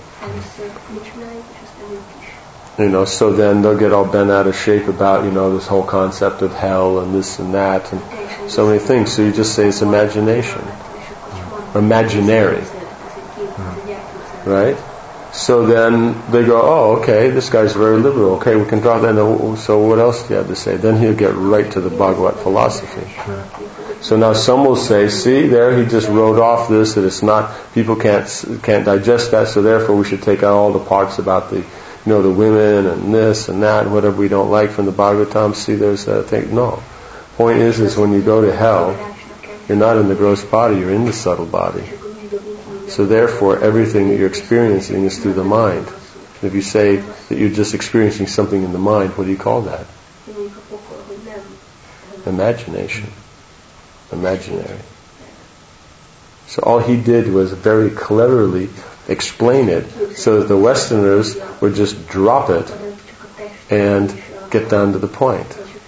You know, so then they'll get all bent out of shape about, you know, this whole concept of hell and this and that and so many things. So you just say it's imagination. Imaginary. Right? So then they go, oh, okay, this guy's very liberal. Okay, we can draw that. So what else do you have to say? Then he'll get right to the Bhagavat philosophy. So now some will say, see, there he just wrote off this, that it's not, people can't can't digest that, so therefore we should take out all the parts about the, you know, the women and this and that, and whatever we don't like from the Bhagavatam. See, there's that thing. No. Point is, is when you go to hell, you're not in the gross body, you're in the subtle body. So therefore, everything that you're experiencing is through the mind. If you say that you're just experiencing something in the mind, what do you call that? Imagination. Imaginary. So all he did was very cleverly explain it so that the Westerners would just drop it and get down to the point.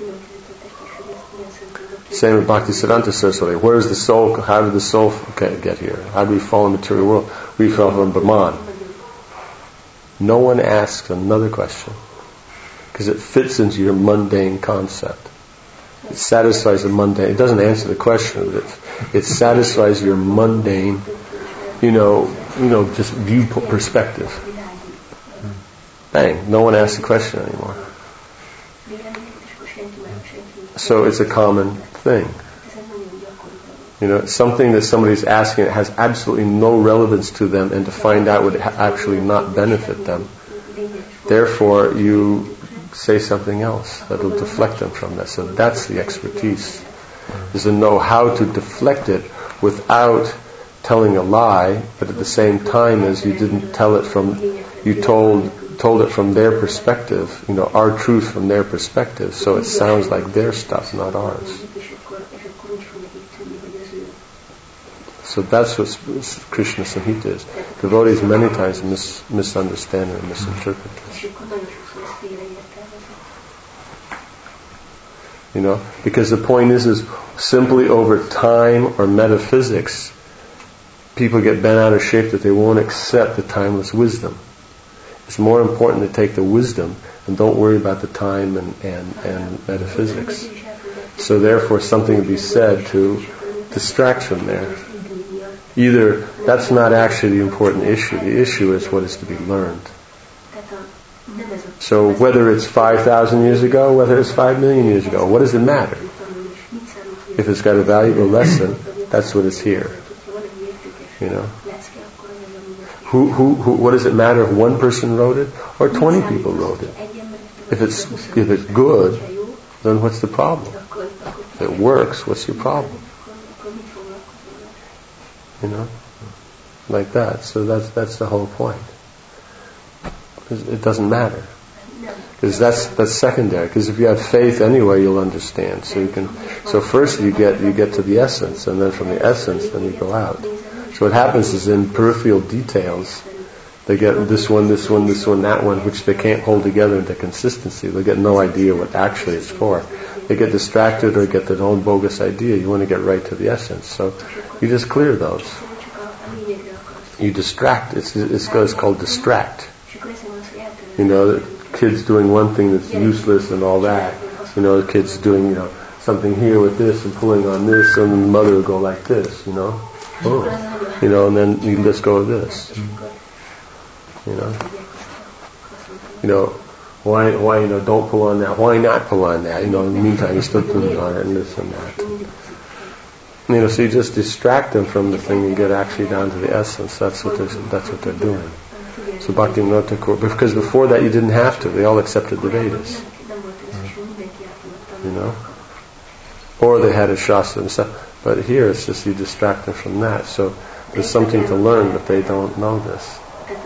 Same with Bhaktisiddhanta Saraswati. Where is the soul? How did the soul get, get here? How did we fall in the material world? We fell from Brahman. No one asks another question because it fits into your mundane concept. It satisfies the mundane. It doesn't answer the question. It, it satisfies your mundane, you know, you know, just view perspective. Bang! No one asks the question anymore. So it's a common thing. You know, it's something that somebody's asking that has absolutely no relevance to them, and to find out would actually not benefit them. Therefore, you say something else that will deflect them from that. So that's the expertise, is to know how to deflect it without telling a lie, but at the same time as you didn't tell it from, you told told it from their perspective, you know, our truth from their perspective, so it sounds like their stuff, not ours. So that's what Krishna Samhita is. Devotees many times mis- misunderstand and misinterpret this. You know, because the point is, is simply over time or metaphysics, people get bent out of shape that they won't accept the timeless wisdom. It's more important to take the wisdom and don't worry about the time and, and, and metaphysics. So therefore something will be said to distract from there. Either that's not actually the important issue. The issue is what is to be learned. So whether it's five thousand years ago, whether it's five million years ago, what does it matter? If it's got a valuable lesson, that's what is here. You know? Who, who, who, what does it matter if one person wrote it or twenty people wrote it? If it's, if it's good, then what's the problem? If it works, what's your problem? You know? Like that. So that's, that's the whole point. It doesn't matter. Because that's, that's secondary. Because if you have faith anyway, you'll understand. So you can, so first you get, you get to the essence, and then from the essence, then you go out. So what happens is in peripheral details, they get this one, this one, this one, that one, which they can't hold together into consistency. They get no idea what actually it's for. They get distracted or get their own bogus idea. You want to get right to the essence. So you just clear those. You distract. It's, it's, it's called distract. You know, kids doing one thing that's useless and all that. You know, the kids doing, you know, something here with this and pulling on this, and the mother will go like this, you know. Oh. You know, and then you just go with this. You know. You know, why, why, you know, don't pull on that. Why not pull on that? You know, in the meantime, you're still pulling on it and this and that. You know, so you just distract them from the thing and get actually down to the essence. That's what they're, that's what they're doing. So Bhaktivinoda Thakur, because before that you didn't have to. They all accepted the Vedas. You know? Or they had a Shastra and stuff. But here it's just you distract them from that. So there's something to learn, but they don't know this.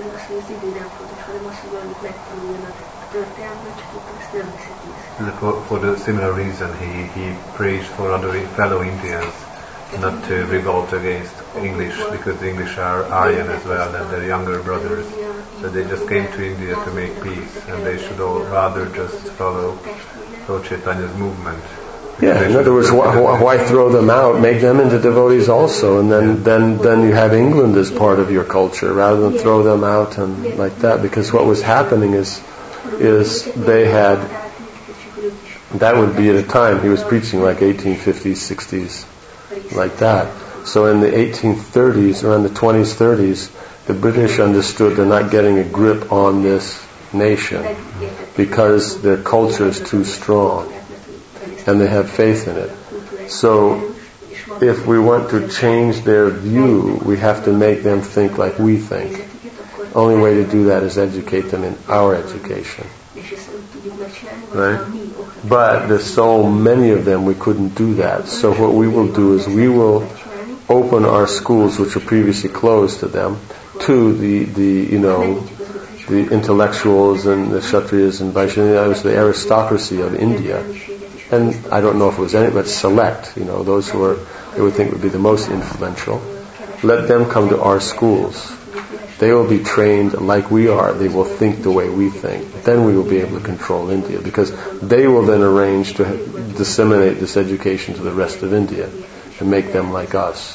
For, for the similar reason, he, he preached for other fellow Indians not to revolt against English, because the English are Aryan as well, and their younger brothers. So they just came to India to make peace, and they should all rather just follow Lord Chaitanya's movement. Yeah, in other words, why, why throw them out? Make them into devotees also, and then, then, then you have England as part of your culture, rather than throw them out and like that. Because what was happening is, is they had, that would be at a time, he was preaching like eighteen fifties, sixties, like that. So in the eighteen thirties, around the twenties, thirties, the British understood they're not getting a grip on this nation because their culture is too strong and they have faith in it. So if we want to change their view, we have to make them think like we think. Only way to do that is educate them in our education. Right? But there's so many of them we couldn't do that. So what we will do is we will open our schools, which were previously closed to them, to the, the you know, the intellectuals and the Kshatriyas and Vaishnavas, the aristocracy of India. And I don't know if it was any, but select, you know, those who are, they would think would be the most influential. Let them come to our schools. They will be trained like we are. They will think the way we think. Then we will be able to control India, because they will then arrange to disseminate this education to the rest of India and make them like us.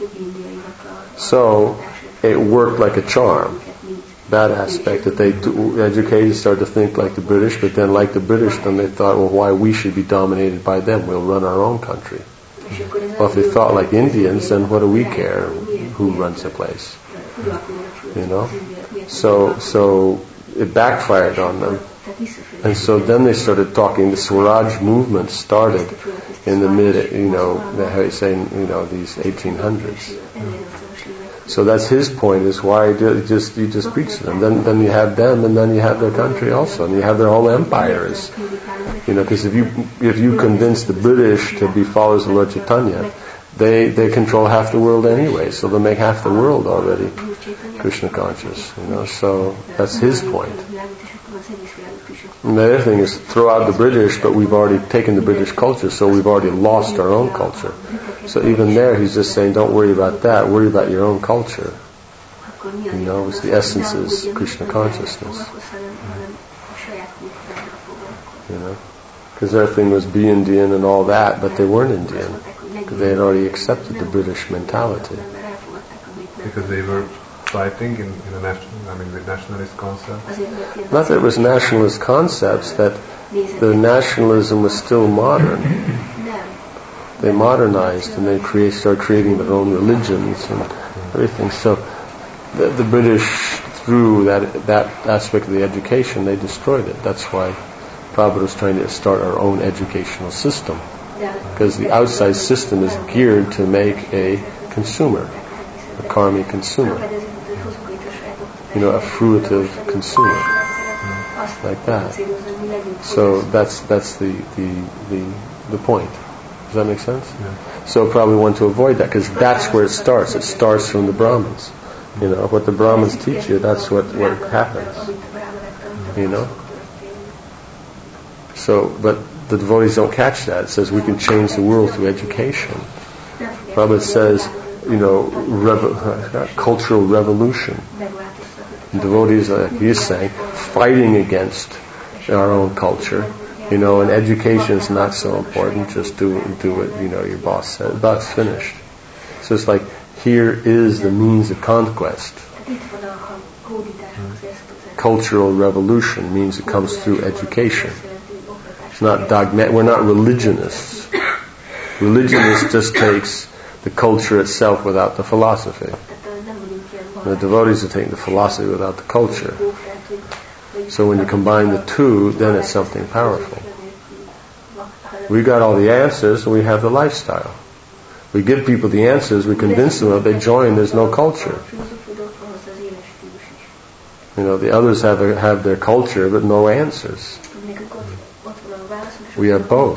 So it worked like a charm. That aspect that they educated started to think like the British, but then like the British, then they thought, well, why we should be dominated by them? We'll run our own country. Well, if they thought like Indians, then what do we care who runs the place? You know? So, so it backfired on them. And so then they started talking, the Swaraj movement started in the mid, you know, how you say, you know, these eighteen hundreds. So that's his point, is why you just you just preach to them. Then then you have them, and then you have their country also, and you have their whole empires. You know, because if you if you convince the British to be followers of Lord Chaitanya, they they control half the world anyway, so they'll make half the world already Krishna conscious. You know, so that's his point. And the other thing is throw out the British, but we've already taken the British culture, so we've already lost our own culture. So even there, he's just saying, don't worry about that. Worry about your own culture. You know, it's the essence is Krishna consciousness. You know, because their thing was be Indian and all that, but they weren't Indian because they had already accepted the British mentality. Because they were fighting in, in a national, I mean, with nationalist concepts. Not that it was nationalist concepts, that the nationalism was still modern. They modernized and they create, started creating their own religions and everything. So the, the British through that that aspect of the education, they destroyed it. That's why Prabhupada was trying to start our own educational system. Because the outside system is geared to make a consumer, a karmic consumer. You know, a fruitive consumer. Like that. So that's that's the, the, the, the point. Does that make sense? Yeah. So probably want to avoid that, because that's where it starts. It starts from the Brahmins. You know, what the Brahmins teach you, that's what, what happens. You know? So, but the devotees don't catch that. It says we can change the world through education. Prabhupada says, you know, revo- cultural revolution. And devotees, like he's saying, fighting against our own culture. You know, and education is not so important. Just do do what, you know, your boss said. That's finished. So it's like, here is the means of conquest. Cultural revolution means it comes through education. It's not dogmatic. We're not religionists. Religionists just takes the culture itself without the philosophy. The devotees are taking the philosophy without the culture. So when you combine the two, then it's something powerful. We got all the answers, and we have the lifestyle. We give people the answers, we convince them that they join, there's no culture. You know, the others have their, have their culture, but no answers. We have both.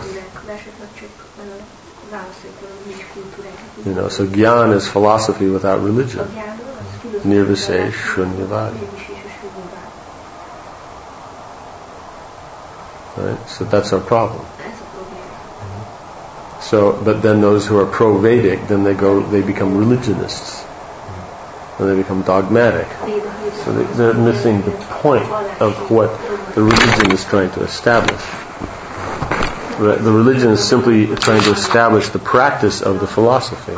You know, so Gyan is philosophy without religion. Nirvisesh Shunyavadi. Right? So that's our problem. So, but then those who are pro-Vedic, then they go, they become religionists, and they become dogmatic. So they, they're missing the point of what the religion is trying to establish. The religion is simply trying to establish the practice of the philosophy.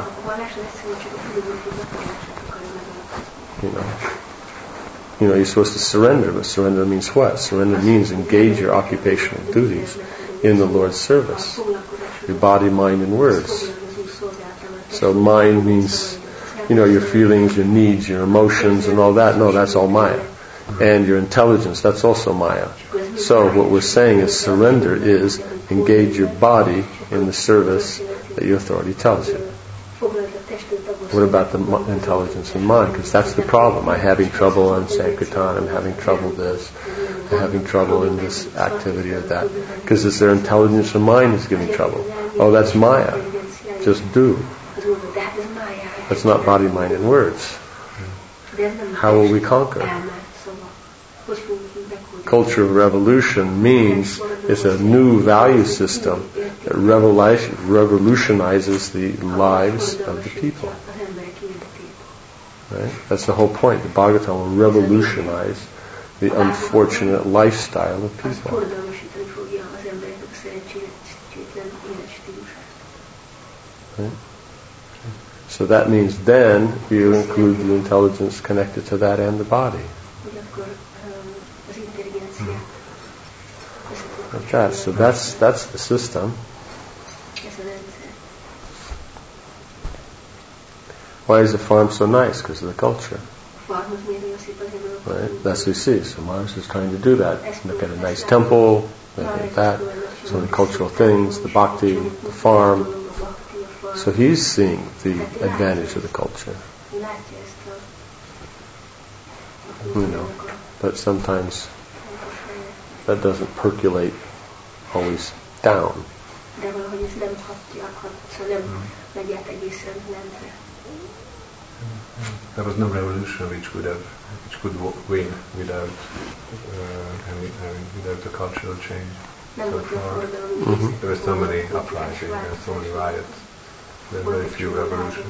You know, you know, you're supposed to surrender, but surrender means what? Surrender means engage your occupational duties in the Lord's service. Your body, mind, and words. So mind means, you know, your feelings, your needs, your emotions, and all that. No, that's all Maya. And your intelligence, that's also Maya. So what we're saying is surrender is engage your body in the service that your authority tells you. What about the intelligence and mind? Because that's the problem. I'm having trouble on Sankirtan, I'm having trouble this, I'm having trouble in this activity or that. Because it's their intelligence and mind is giving trouble. Oh, that's Maya. Just do. That's not body, mind, and words. How will we conquer? Cultural revolution means it's a new value system that revolutionizes the lives of the people. Right? That's the whole point. The Bhagavatam will revolutionize the unfortunate lifestyle of people. Right? So that means then you include the intelligence connected to that and the body. Like that. So that's that's the system. Why is the farm so nice? Because of the culture. Right? That's what we see. So Mars is trying to do that. Look at a nice temple, look at that, so the cultural things, the bhakti, the farm. So he's seeing the advantage of the culture. You know, but sometimes that doesn't percolate always down. There was no revolution which could have, which could win without uh, any, uh, without a cultural change. So far, mm-hmm. There were so many uprisings, there were so many riots. There were very few revolutions.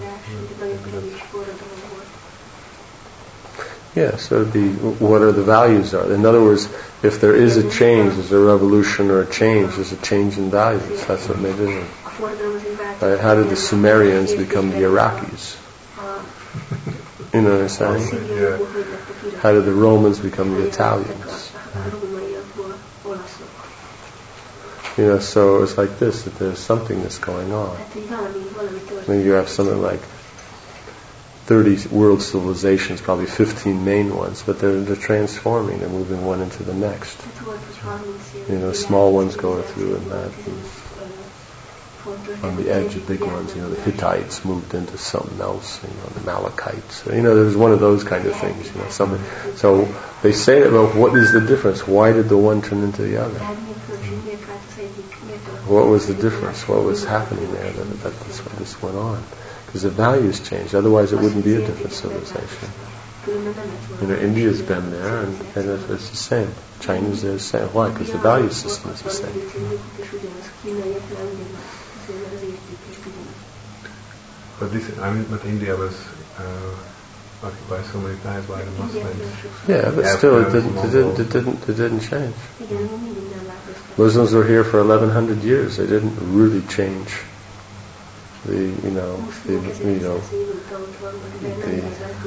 Yeah, so the what are the values are. In other words, if there is a change, there's a revolution or a change, there's a change in values. That's what made it. Right? How did the Sumerians become the Iraqis? You know what I'm saying? Yeah. How did the Romans become the Italians? You know, so it's like this, that there's something that's going on. Then you have something like thirty world civilizations, probably fifteen main ones, but they're, they're transforming, they're moving one into the next. You know, small ones go through and that. And on the edge of big ones, you know, the Hittites moved into something else, you know, the Amalekites. You know, there was one of those kind of things, you know, something. So they say about what is the difference? Why did the one turn into the other? What was the difference? What was happening there that, that this, this went on? Because the values changed. Otherwise, it wouldn't be a different civilization. You know, India's been there, and, and it's, it's the same. China's there the same. Why? Because the value system is the same. But this, I mean, but India was uh, occupied so many times by the Muslims. Yeah, but still, it didn't, it didn't, it didn't, it didn't change. Muslims were here for eleven hundred years. They didn't really change the, you know, the, you know, the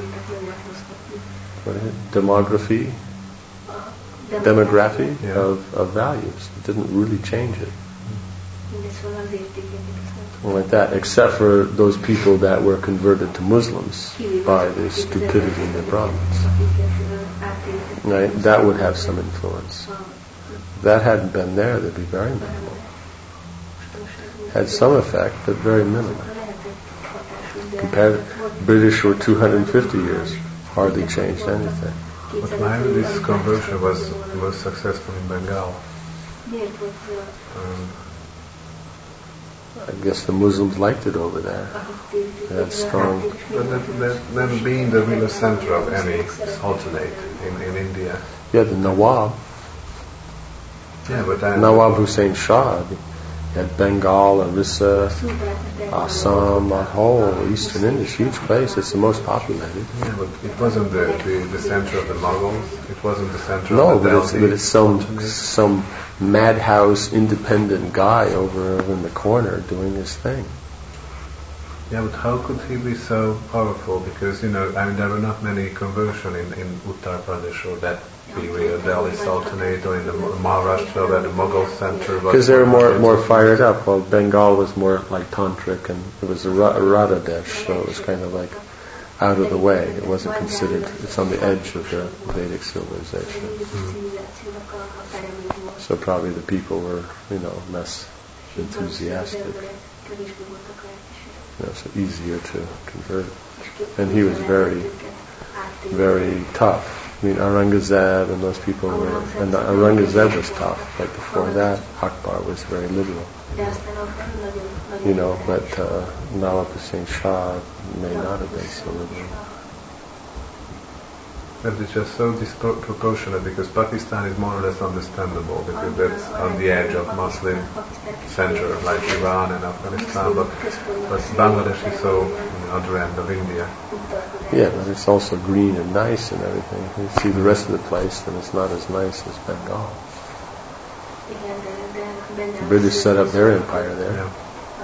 what is it? demography, demography yeah. of, of values. It didn't really change it. Like that, except for those people that were converted to Muslims by the stupidity in the Brahmins. Right? That would have some influence. If that hadn't been there, they'd be very minimal. Had some effect, but very minimal. Compared, British were two hundred fifty years, hardly changed anything. But why this conversion was most successful in Bengal? Um, I guess the Muslims liked it over there. They had strong. But then, then, then being the real center of any sultanate in, in India. Yeah, the Nawab. Yeah, but I, Nawab Hussain Shah. You had Bengal, Orissa, Assam, the whole eastern India, huge place. It's the most populated. Yeah, but it wasn't the, the, the center of the Mughals. It wasn't the center no, of the but it's, but it's some some madhouse independent guy over, over in the corner doing his thing. Yeah, but how could he be so powerful? Because, you know, I mean, there were not many conversion in, in Uttar Pradesh or that period, Delhi Sultanate, or in the Maharashtra where the Mughal center was. Because they were more more fired up. Well, Bengal was more like tantric, and it was a Radha Desh, so it was kind of like out of the way. It wasn't considered. It's on the edge of the Vedic civilization. Mm. So probably the people were, you know, less enthusiastic. You know, so easier to convert. And he was very, very tough. I mean, Aurangzeb and those people were, and Aurangzeb was tough, but before that, Akbar was very liberal. You know, but uh, Nawab Hussain Shah may not have been so liberal. But it's just so disproportionate because Pakistan is more or less understandable because that's on the edge of Muslim center like Iran and Afghanistan, but, but Bangladesh is so on the other end of India. Yeah, but it's also green and nice and everything. You see the rest of the place, and it's not as nice as Bengal. The British set up their empire there. Yeah.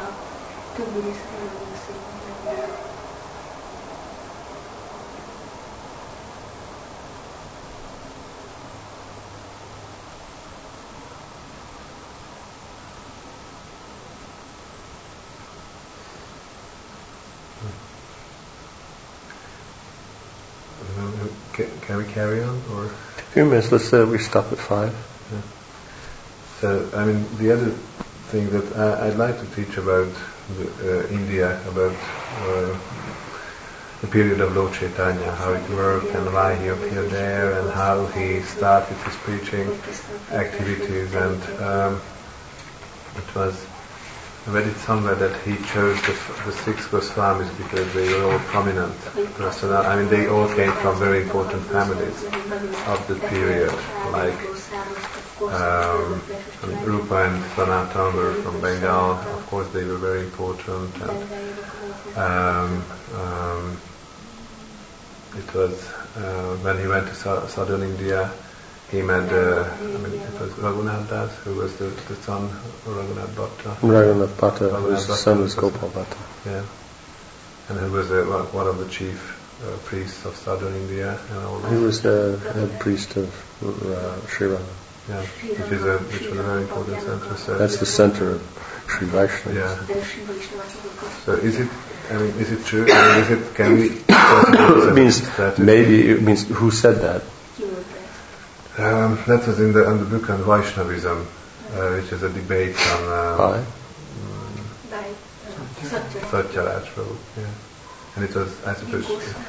Can we carry on, or? A few minutes. Let's say we stop at five. Yeah. So, I mean, the other thing that I, I'd like to teach about the, uh, India, about uh, the period of Lord Chaitanya, how it worked and why he appeared there, and how he started his preaching activities, and um, it was. I read it somewhere that he chose the, the six Goswamis because they were all prominent personal. I mean, they all came from very important families of the period, like um, Rupa and Sanatan were from Bengal. Of course, they were very important. And um, um, it was uh, when he went to so- southern India. He met, uh, I mean, it was Raghunath Das, who was the, the son of Raghunath Bhatta. Raghunath Bhatta, whose son was Gopal Bhatta. Yeah. And who was uh, one of the chief uh, priests of southern India. And all he was the head priest of uh, Sri Rama. Yeah, which is a which was a very important center. So that's the center of Sri Vaishnavas. Yeah. So is it, I mean, is it true? I mean, is it, can we... it means, maybe, it means, who said that? Um, that was in the, on the book on Vaishnavism, uh, which is a debate on... Uh, Satyaraj Prabhu, yeah. And it was, I suppose,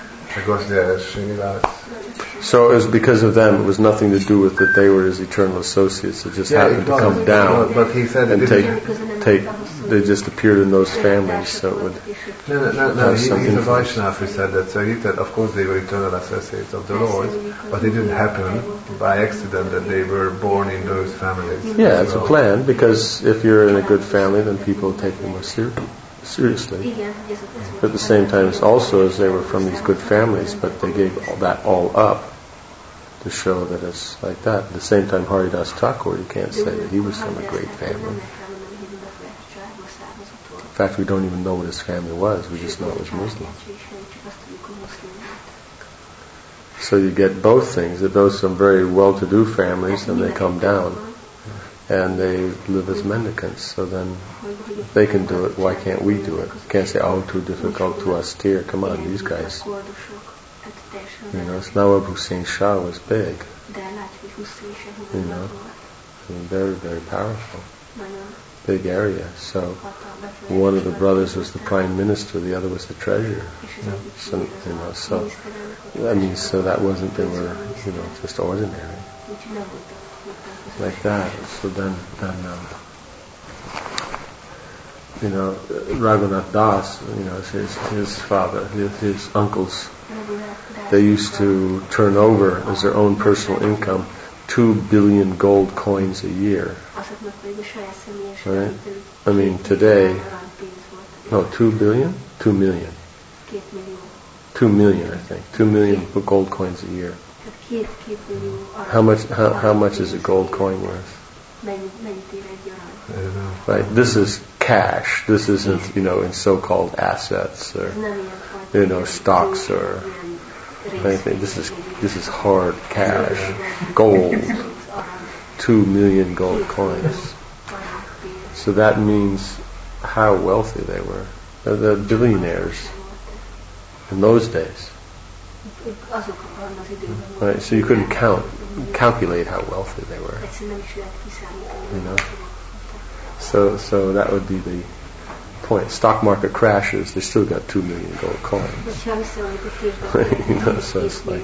so it was because of them. It was nothing to do with that they were his eternal associates. It just yeah, happened it to come down but he said and take, take. They just appeared in those families, so it would. No, no, no. no. He, he's a Vaishnava. He said that. So he said, of course, they were eternal associates of the Lord, but it didn't happen by accident that they were born in those families. Yeah, it's well. a plan, because if you're in a good family, then people take you more seriously. seriously. But at the same time, it's also as they were from these good families, but they gave all that all up to show that it's like that. At the same time, Haridas Thakur, you can't say that he was from a great family. In fact, we don't even know what his family was. We just know it was Muslim. So you get both things. That those some very well-to-do families, and they come down. And they live as mendicants. So then, if they can do it, why can't we do it? You can't say, oh, too difficult, too austere. Come on, these guys. You know, Nawab Hussain Shah was big. You know, I mean, very, very powerful. Big area. So, one of the brothers was the prime minister, the other was the treasurer. So, you know, so, I mean, so that wasn't, they were, you know, just ordinary. Like that. So then, then um, you know, Raghunath Das, you know, his his father, his, his uncles, they used to turn over as their own personal income two billion gold coins a year. Right? I mean, today, no, two billion, two million, two million, I think, two million gold coins a year. How much? How, how much is a gold coin worth? I don't know. Right. This is cash. This isn't, you know, in so-called assets or, you know, stocks or anything. This is this is hard cash, gold. Two million gold coins. So that means how wealthy they were. They're the billionaires in those days. Right, so you couldn't count, calculate how wealthy they were. You know, so so that would be the point. Stock market crashes, they still got two million gold coins. You know, so it's like.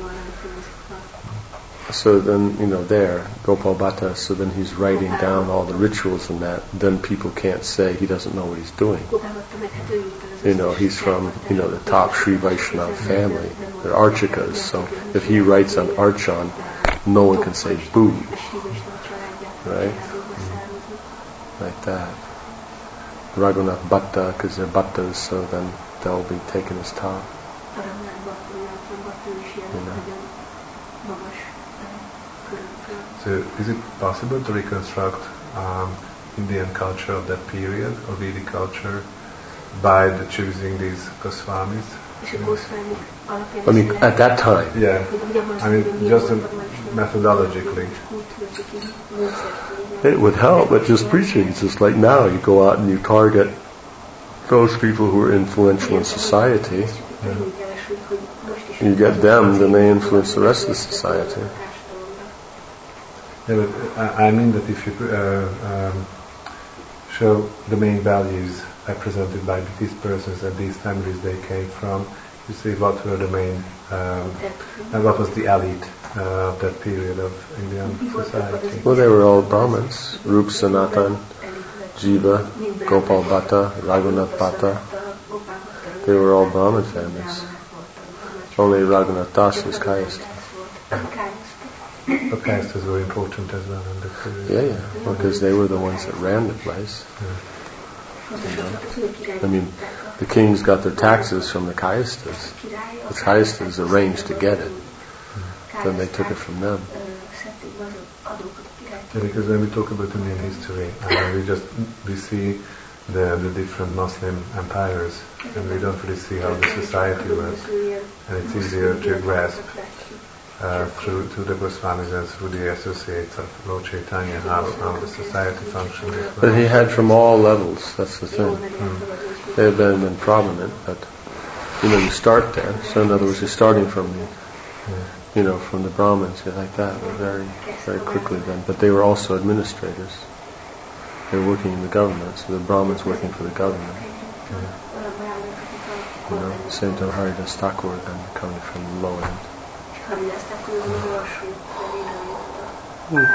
So then, you know, there, Gopal Bhatta, so then he's writing down all the rituals and that. Then people can't say he doesn't know what he's doing. You know, he's from, you know, the top Sri Vaishnava family. They're Archakas, so if he writes on Archan, no one can say boo. Right? Mm-hmm. Like that. Raghunath Bhatta, because they're Bhattas, so then they'll be taking his top. You know. So is it possible to reconstruct um, Indian culture of that period, or Vedic culture, by the choosing these Goswamis? I mean, at that time. Yeah. I mean, just methodologically. It would help, but just preaching. It's just like now, you go out and you target those people who are influential in society. Yeah. You get them, then they influence the rest of the society. Yeah, but I mean that if you uh, um, show the main values represented by these persons and these families they came from, you see what were the main, um, and what was the elite uh, of that period of Indian society. Well, they were all Brahmins. Rup Sanatan, Jiva, Gopal Bhatta, Raghunath Bhatta. They were all Brahmin families. Only Raghunath Das was Kayastha. But castes were important as well in the period. Yeah, yeah, because they were the ones that ran the place. Yeah. You know? I mean, the kings got their taxes from the Kayasthas. The Kayasthas arranged to get it. Mm. Then they took it from them. Yeah, because when we talk about Indian history, uh, we just we see the the different Muslim empires, and we don't really see how the society was, and it's easier to grasp uh, through to the Goswamis and through the associates of Lord Chaitanya, how, how the society functions. But he had from all levels, that's the thing. Mm. They had been, been prominent, but you know, you start there. So in other words, you're starting from the, yeah. you know, from the Brahmins, like that, very, very quickly then. But they were also administrators. They were working in the government, so the Brahmins working for the government. Yeah. You know, at the same time, Haridas Thakur then coming from the low end. Mm.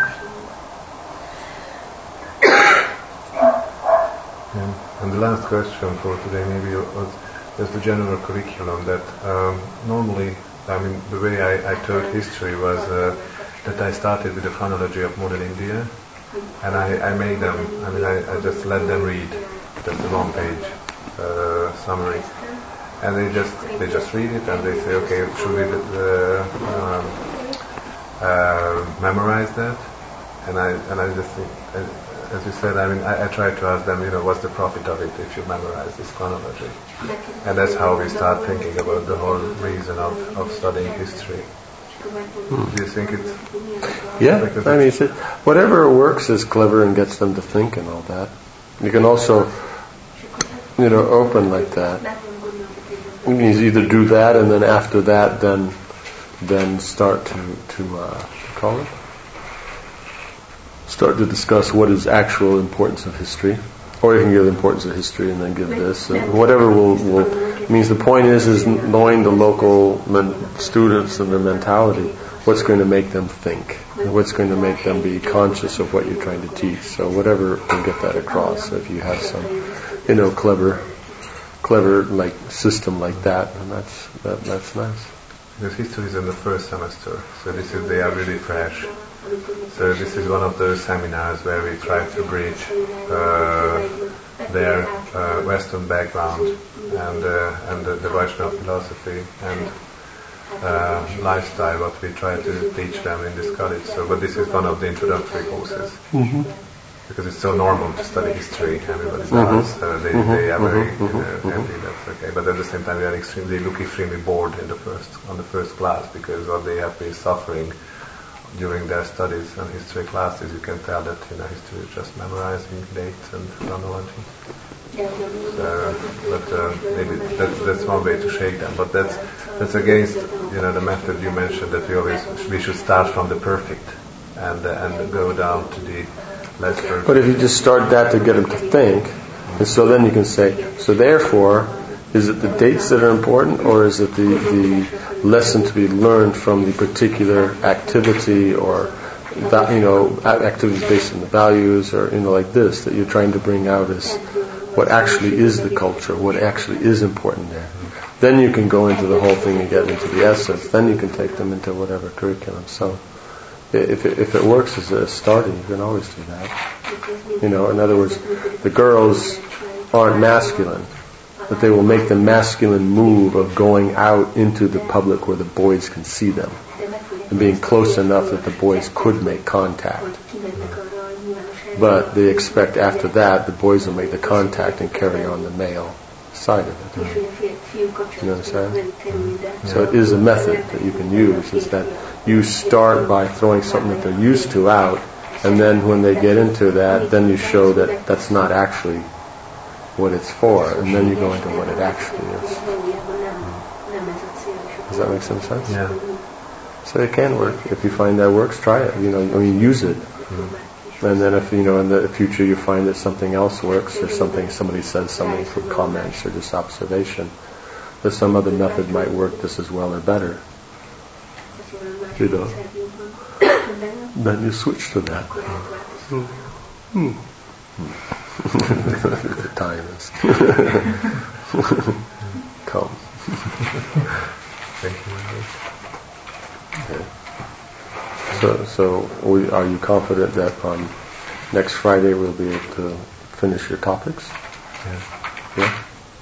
Yeah. And the last question for today maybe was just the general curriculum that um, normally, I mean, the way I, I taught history was uh, that I started with the chronology of modern India, and I, I made them, I mean, I, I just let them read just the one page uh, summary. And they just they just read it and they say, okay, should we uh, um, uh, memorize that? And I and I just think, as you said, I mean, I, I try to ask them, you know, what's the profit of it if you memorize this chronology? And that's how we start thinking about the whole reason of, of studying history. Hmm. Do you think it's... Yeah, I mean, it's, whatever works is clever and gets them to think and all that. You can also, you know, open like that. You can either do that and then after that, then then start to, to uh, what do you call it? Start to discuss what is actual importance of history. Or you can give the importance of history and then give this. And whatever will, will means the point is is knowing the local men, students and their mentality, what's going to make them think, what's going to make them be conscious of what you're trying to teach. So whatever will get that across. So if you have some, you know, clever, clever like system like that, and that's that, that's nice. Because history is in the first semester, so this is they are really fresh. So this is one of those seminars where we try to bridge uh, their uh, Western background and uh, and the, the Vaishnava philosophy and uh, lifestyle, what we try to teach them in this college. So, but this is one of the introductory courses. Mm-hmm. Because it's so normal to study history, everybody does, mm-hmm. uh, they, mm-hmm. they are very mm-hmm. uh, happy, that's okay. But at the same time, we are extremely, they look extremely bored in the first, on the first class, because what they have been suffering during their studies and history classes, you can tell that, you know, history is just memorizing dates and chronology. So, but uh, maybe that's, that's one way to shake them. But that's that's against, you know, the method you mentioned that we always we should start from the perfect and uh, and go down to the less perfect. But if you just start that to get them to think, and so then you can say, so therefore, is it the dates that are important, or is it the, the lesson to be learned from the particular activity, or that, you know, activities based on the values, or, you know, like this, that you're trying to bring out as what actually is the culture, what actually is important there. Then you can go into the whole thing and get into the essence. Then you can take them into whatever curriculum. So if it, if it works as a starting, you can always do that. You know, in other words, the girls aren't masculine, but they will make the masculine move of going out into the public where the boys can see them and being close enough that the boys could make contact. But they expect after that the boys will make the contact and carry on the male side of it. You know what I'm saying? So it is a method that you can use, is that you start by throwing something that they're used to out, and then when they get into that, then you show that that's not actually what it's for, and then you go into what it actually is. Does that make some sense? Yeah. So it can work. If you find that works, try it. You know, I mean, use it. Mm-hmm. And then if, you know, in the future you find that something else works, or something, somebody says something from comments or just observation, that some other method might work just as well or better, you know, then you switch to that. Hmm. Hmm. The time is come. Thank you. Okay. So, so we, are you confident that on next Friday we'll be able to finish your topics? Yeah. Yeah?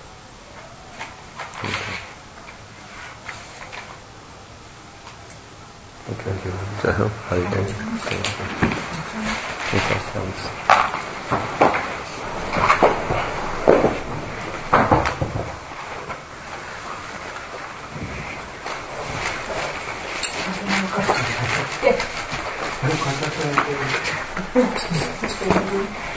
Okay. Okay. Thank you. Jai, how are you doing? Okay, thanks. Most